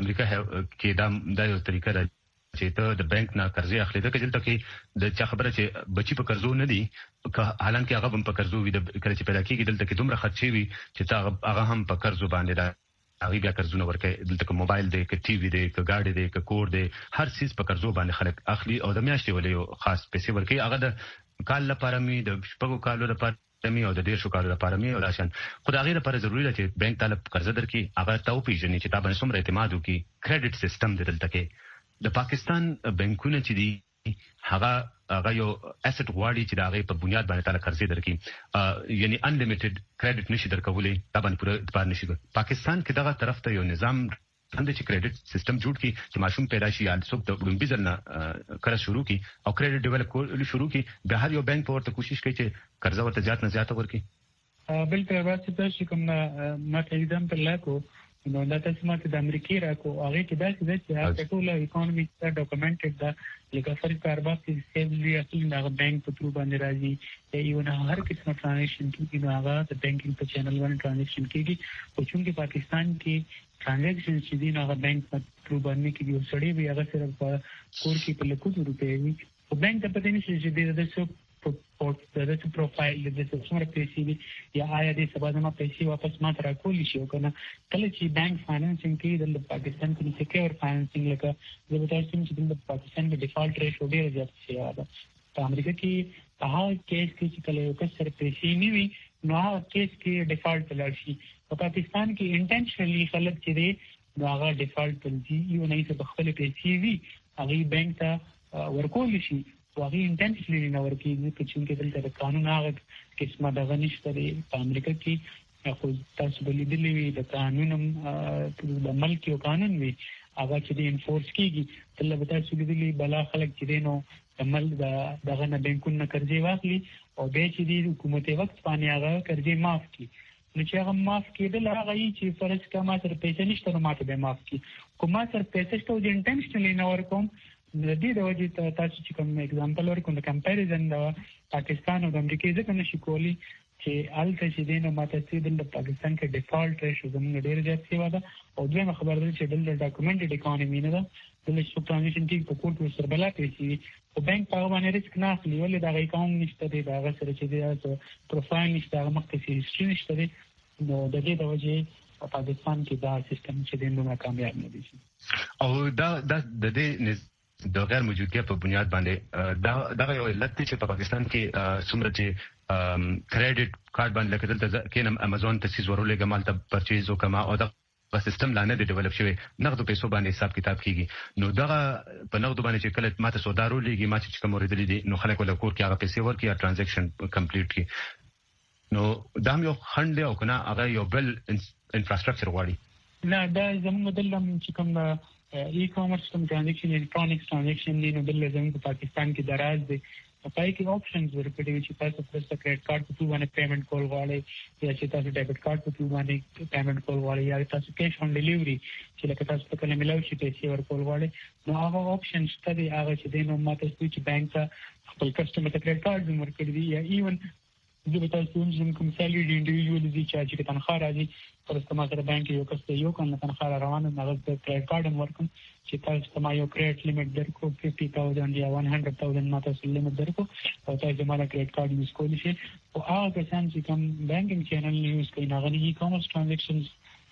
کې دا یو طریقه ده چې ته د بانک نه قرضې اخلي دا کله چې د چا خبره چې بچي په قرضو نه دي حالانکه هغه هم په قرضو وي د کله چې پیدا کیږي دلته کې دومره خرچې وي چې هغه هم په قرضو باندې دا هغه بیا قرضونه ورکړي دلته کې موبایل دی کې ټي وي دی کې گاډي دی کې کور دی هر څه په قرضو باندې خلک اخلي او د میاشتې ولې خاص پیسې ورکړي هغه د کال لپاره می د شپږو کالو لپاره می او د ډیر شو کالو لپاره می او راشن خدای غیر لپاره ضروری ده چې بانک طالب قرض درکړي هغه ته پیژني چې تا باندې څومره اعتماد وکړي کریډټ سیستم دلته کې د پاکستان بانکونه چې دي هغه یو اسټ غواړي چې دا غي په بنیاد باندې تعالی قرضې درکړي یعنی انلیمیټډ کریډټ نشي درکولې دا باندې پوره اعتبار نشي پاکستان کې دغه طرف ته یو نظام باندې چې کریډټ سیستم جوړ کړي چې ماشوم پیدا شي یا څوک د ګډون بزنه کړه شروع کړي او کریډټ ډیولپ کول شروع کړي به هر یو بانک ورته کوشش کوي چې قرض ورته زیات نه زیات ورکړي بلکې راځي چې کوم ما ته اگزامپل لاکو نو دا تاسو ماته د امریکای راکو هغه کې دا چې هغه ټول اکونومي ډاکومنټډ دا لکه فرض کاربار چې سیملی اصلي د بانک په ترو باندې راځي یو نه هر قسم ټرانزیکشن کې نو هغه د بانکینګ په چینل باندې ټرانزیکشن کېږي او چې پاکستان کې ټرانزیکشن چې دی نو هغه بانک په ترو باندې کې یو سړی وي هغه صرف کور کې په لکو روپے وي او بانک ته پته نشي چې د څه د پروفایل د څومره پیسې دي یا آیا د سبا زما پیسې واپس ما تر کول شي او کنه کله چې بانک فاینانسینګ کې د پاکستان کې سکیور فاینانسینګ لکه د بتاستم چې د پاکستان کې ډیفالټ ریشو ډیر زیات شي دا په امریکا کې په هغه کیس کې چې کله یو کس سره پیسې نیوي نو هغه کیس کې ډیفالټ لاشي په پاکستان کې انټینشنلی خلک چې دی نو هغه ډیفالټ کوي یو نه څه خپل پیسې وي هغه بانک ته ورکول شي واغې انټینشنلی نه ورکیږي چې دلته د قانون هغه قسمه دغه نشته په امریکا کې خو تاسو بلیدلې وي د قانون د ملک یو قانون وي هغه چې د انفورس کیږي تل به تاسو بلیدلې بلا خلک چې دینو عمل دغه نه بانکونو قرضې واخلي او به چې د حکومت وخت باندې هغه قرضې معاف کړي نو چې هغه معاف کېدل هغه چې فرض کما تر پیسې نشته نو ماته به معاف کړي کومه تر پیسې ته د انټینشنلی نه ورکوم د دې د وجې تاسو چې کوم اگزامپل ورکوم د کمپیریزن د پاکستان او د امریکا ځکه نشي کولی چې الته چې دینه ماته چې د پاکستان کې ډیفالټ ریشو زموږ ډیر زیات شوی دا او دوی خبر ده چې د ډاکومنټډ اکانومي نه ده د ټرانزیکشن کې په کوټ سره بلا پیسې او بانک په باندې ریسک نه اخلي ولې دا اکاونټ نشته دی دا سره چې د پروفایل نشته هغه مخکې هیستوري نشته دی نو د دې د وجې په پاکستان کې دا سیستم چې دینه کامیاب نه دي او دا د دې د غیر موجودګۍ په بنیاد باندې دا یو علت چې په پاکستان کې څومره چې کریډټ کارت باندې لکه دلته کې امازون تاسیس ورولې ګمال ته پرچیز وکما او دا سیستم لا نه دی ډیولپ شوی نغدو پیسو باندې حساب کتاب کیږي نو دا په نغدو باندې چې کله ماته سودارو لګي ما چې کوم ورېدلې دي نو خلک ول کور کې هغه پیسې ورکړي یا ټرانزیکشن کمپلیټ کړي نو دا یو خند دی او کنه هغه یو بل انفراستراکچر غواړي نه دا زموږ دلته چې کوم ای-کامرس کوم ټرانزیکشن الکترونیک ټرانزیکشن دی نو بل زموږ په پاکستان کې دراز دی پای کې آپشنز ورکړي چې تاسو پر کریډټ کارت په توګه پیمنٹ کول غواړئ یا چې تاسو ډیبټ کارت په توګه باندې پیمنٹ کول غواړئ یا تاسو کیش آن ډیلیوري چې لکه تاسو په کله ملاوي شي پیسې ورکول غواړئ نو هغه آپشن شته دی هغه چې دینو ماته چې بانک ته خپل کسټمر ته کریډټ کارت ورکړي دی یا ایون د تاسو کوم سالري انډیویډوال دي چې تنخواه راځي پرسته ما سره بانک یو کس یو کنه تنخواه روانه هغه د کریډټ کارت ورکوم چې تاسو ما یو کریډټ لیمټ درکو 50000 یا 100000 ما تاسو لیمټ درکو او تاسو ما کریډټ کارت یوز کولی شي او هغه څنګه چې کوم بانکینګ چینل یوز کوي هغه ای کامرس ټرانزیکشنز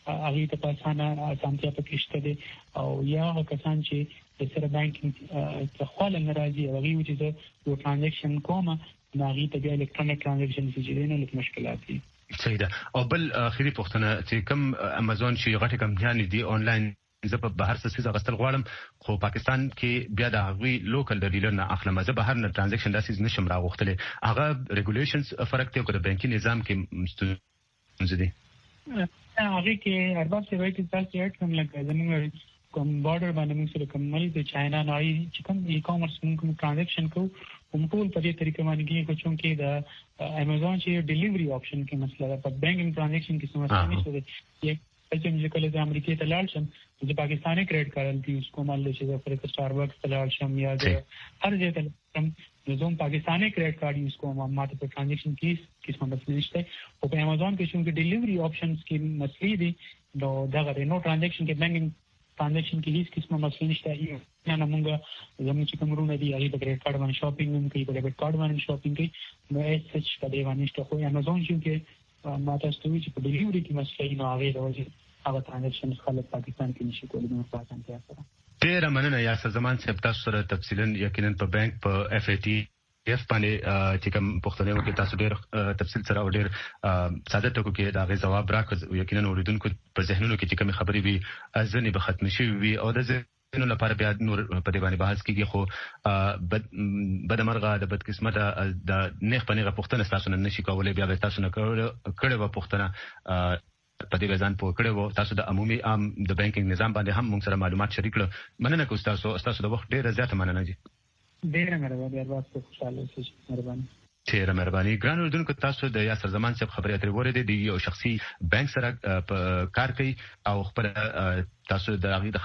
هغه ته په اسانتیا پکې شته دي او یا کسان چې د سره بانکینګ څخه خپل ناراضي هغه چې یو ټرانزیکشن کومه ناغي ته د الکترونیک ټرانزیکشن چې نه لکه مشکلات دي. صحیح ده. او بل اخیری پوښتنه چې کوم امازون چې غټه کمپنیان دي آنلاین زه په بهر څه څه غستل غواړم خو پاکستان کې بیا د هغوی لوکل ډیلر نه اخلم زه بهر نه ټرانزیکشن داسې نشم راغوښتلی هغه ریګولیشنز فرق دی او د بانکي نظام کې ستونزې دي هغه کې ارباب څه وایي چې تاسو یې کوم لکه زموږ کوم بارډر باندې موږ سره کوم مل د چاینا نه چې کوم ای کامرس موږ ټرانزیکشن کوو هم ټول په دې طریقه باندې کې کوم کې د امازون چې ډیلیوري آپشن کې مسله ده په بانکینګ ټرانزیکشن کې سمسیا نشته ده چې کله د امریکای ته لاړ شم د پاکستاني کریډټ کارت دی اوس کومه لږه د فرق سٹاربکس ته لاړ شم یا د هر ځای ته نظام پاکستاني کریډټ کارت یوز کوم ماته په ټرانزیکشن کې کیسه مسله نشته او په امازون کې چې ډیلیوري آپشنز کې مسلې دي نو دغه نو ټرانزیکشن کې بانکینګ ټرانزیکشن کې هیڅ کیسه مسله نشته نه موږ زموږ چې کومرونه دي هغه د کریډټ کارت باندې شاپینګ هم کوي په ډیبټ کارت باندې شاپینګ کوي نو هیڅ څه په دې باندې نشته خو امازون چې ماته ستوي چې په ډیلیوري کې مسله نه هغه راوځي هغه ټرانزیکشن خلک پاکستان کې نشي کولای نو په اسانتیا سره. ډېر مننه یاسر زمان صاحب تاسو سره تفصیلا یقینا په بانک په اف ای ټي اف باندې چې کوم پوښتنه وکړه تاسو ډېر تفصیل سره او ډېر ساده ټکو کې دا غي جواب راکړ یقینا اوریدونکو په ذهنونو کې چې کوم خبرې وي ځنې به ختم شي وي او د نو لپاره بیا نور په دې باندې بحث کیږي خو بدمرغه د بدقسمته د نیخ پنیغه پوښتنه تاسو نه نشي کولای بیا تاسو نه کړه و پوښتنه په دې ځان په کړه وو تاسو د عمومي عام د بانکینګ نظام باندې هم موږ سره معلومات شریک کړو مننه کوم تاسو د وخت ډیره زیاته مننه جی ډیره مهرباني ارواح خوشاله شئ مهرباني ډیره مهرباني ګران اوردونکو تاسو د یاسر زمان صاحب خبرې اترې وره دي یو شخصي بانک سره په کار کوي او خپل تاسو د هغه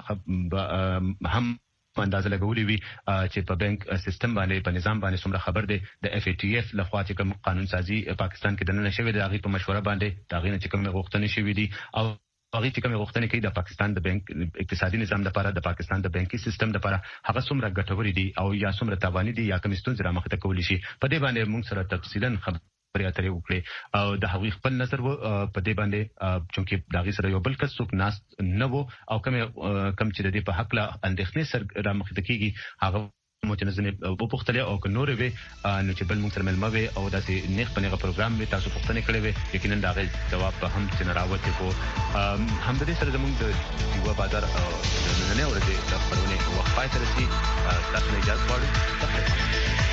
خبرونه هم اندازه لګولې وي چې په بانک سیستم باندې په نظام باندې څومره خبر دی د اف ای ټي اف لخوا چې کوم قانون سازي پاکستان کې دننه شوی دی هغه په مشوره باندې دا غینه چې کوم غوښتنې شوی دي او هغه چې کوم غوښتنې کوي د پاکستان د بانک اقتصادي نظام لپاره د پاکستان د بانکي سیستم لپاره هغه څومره ګټوري دي او یا څومره تاواني دي یا کوم ستونزې را مخ ته کولی شي په دې باندې موږ سره تفصیلا خبرې اترې وکړي او د هغوی خپل نظر په دې باندې چې دا غي سره یو بل کس څوک ناس نه وو او کوم چې د دې په حق لا اندېښنې سره را مخ ته کیږي هغه متنظم په پختله او نور وي نو چې بل موږ سره ملما وي او داسې نیخ پنهغه پروګرام وي تاسو پښتنه کړی وي یقینا دا غي جواب په هم څنګه راوته کو هم د دې سره زموږ د یو بازار د نن اورځي د خبرونه وخت پای تر شي تاسو نه اجازه غواړم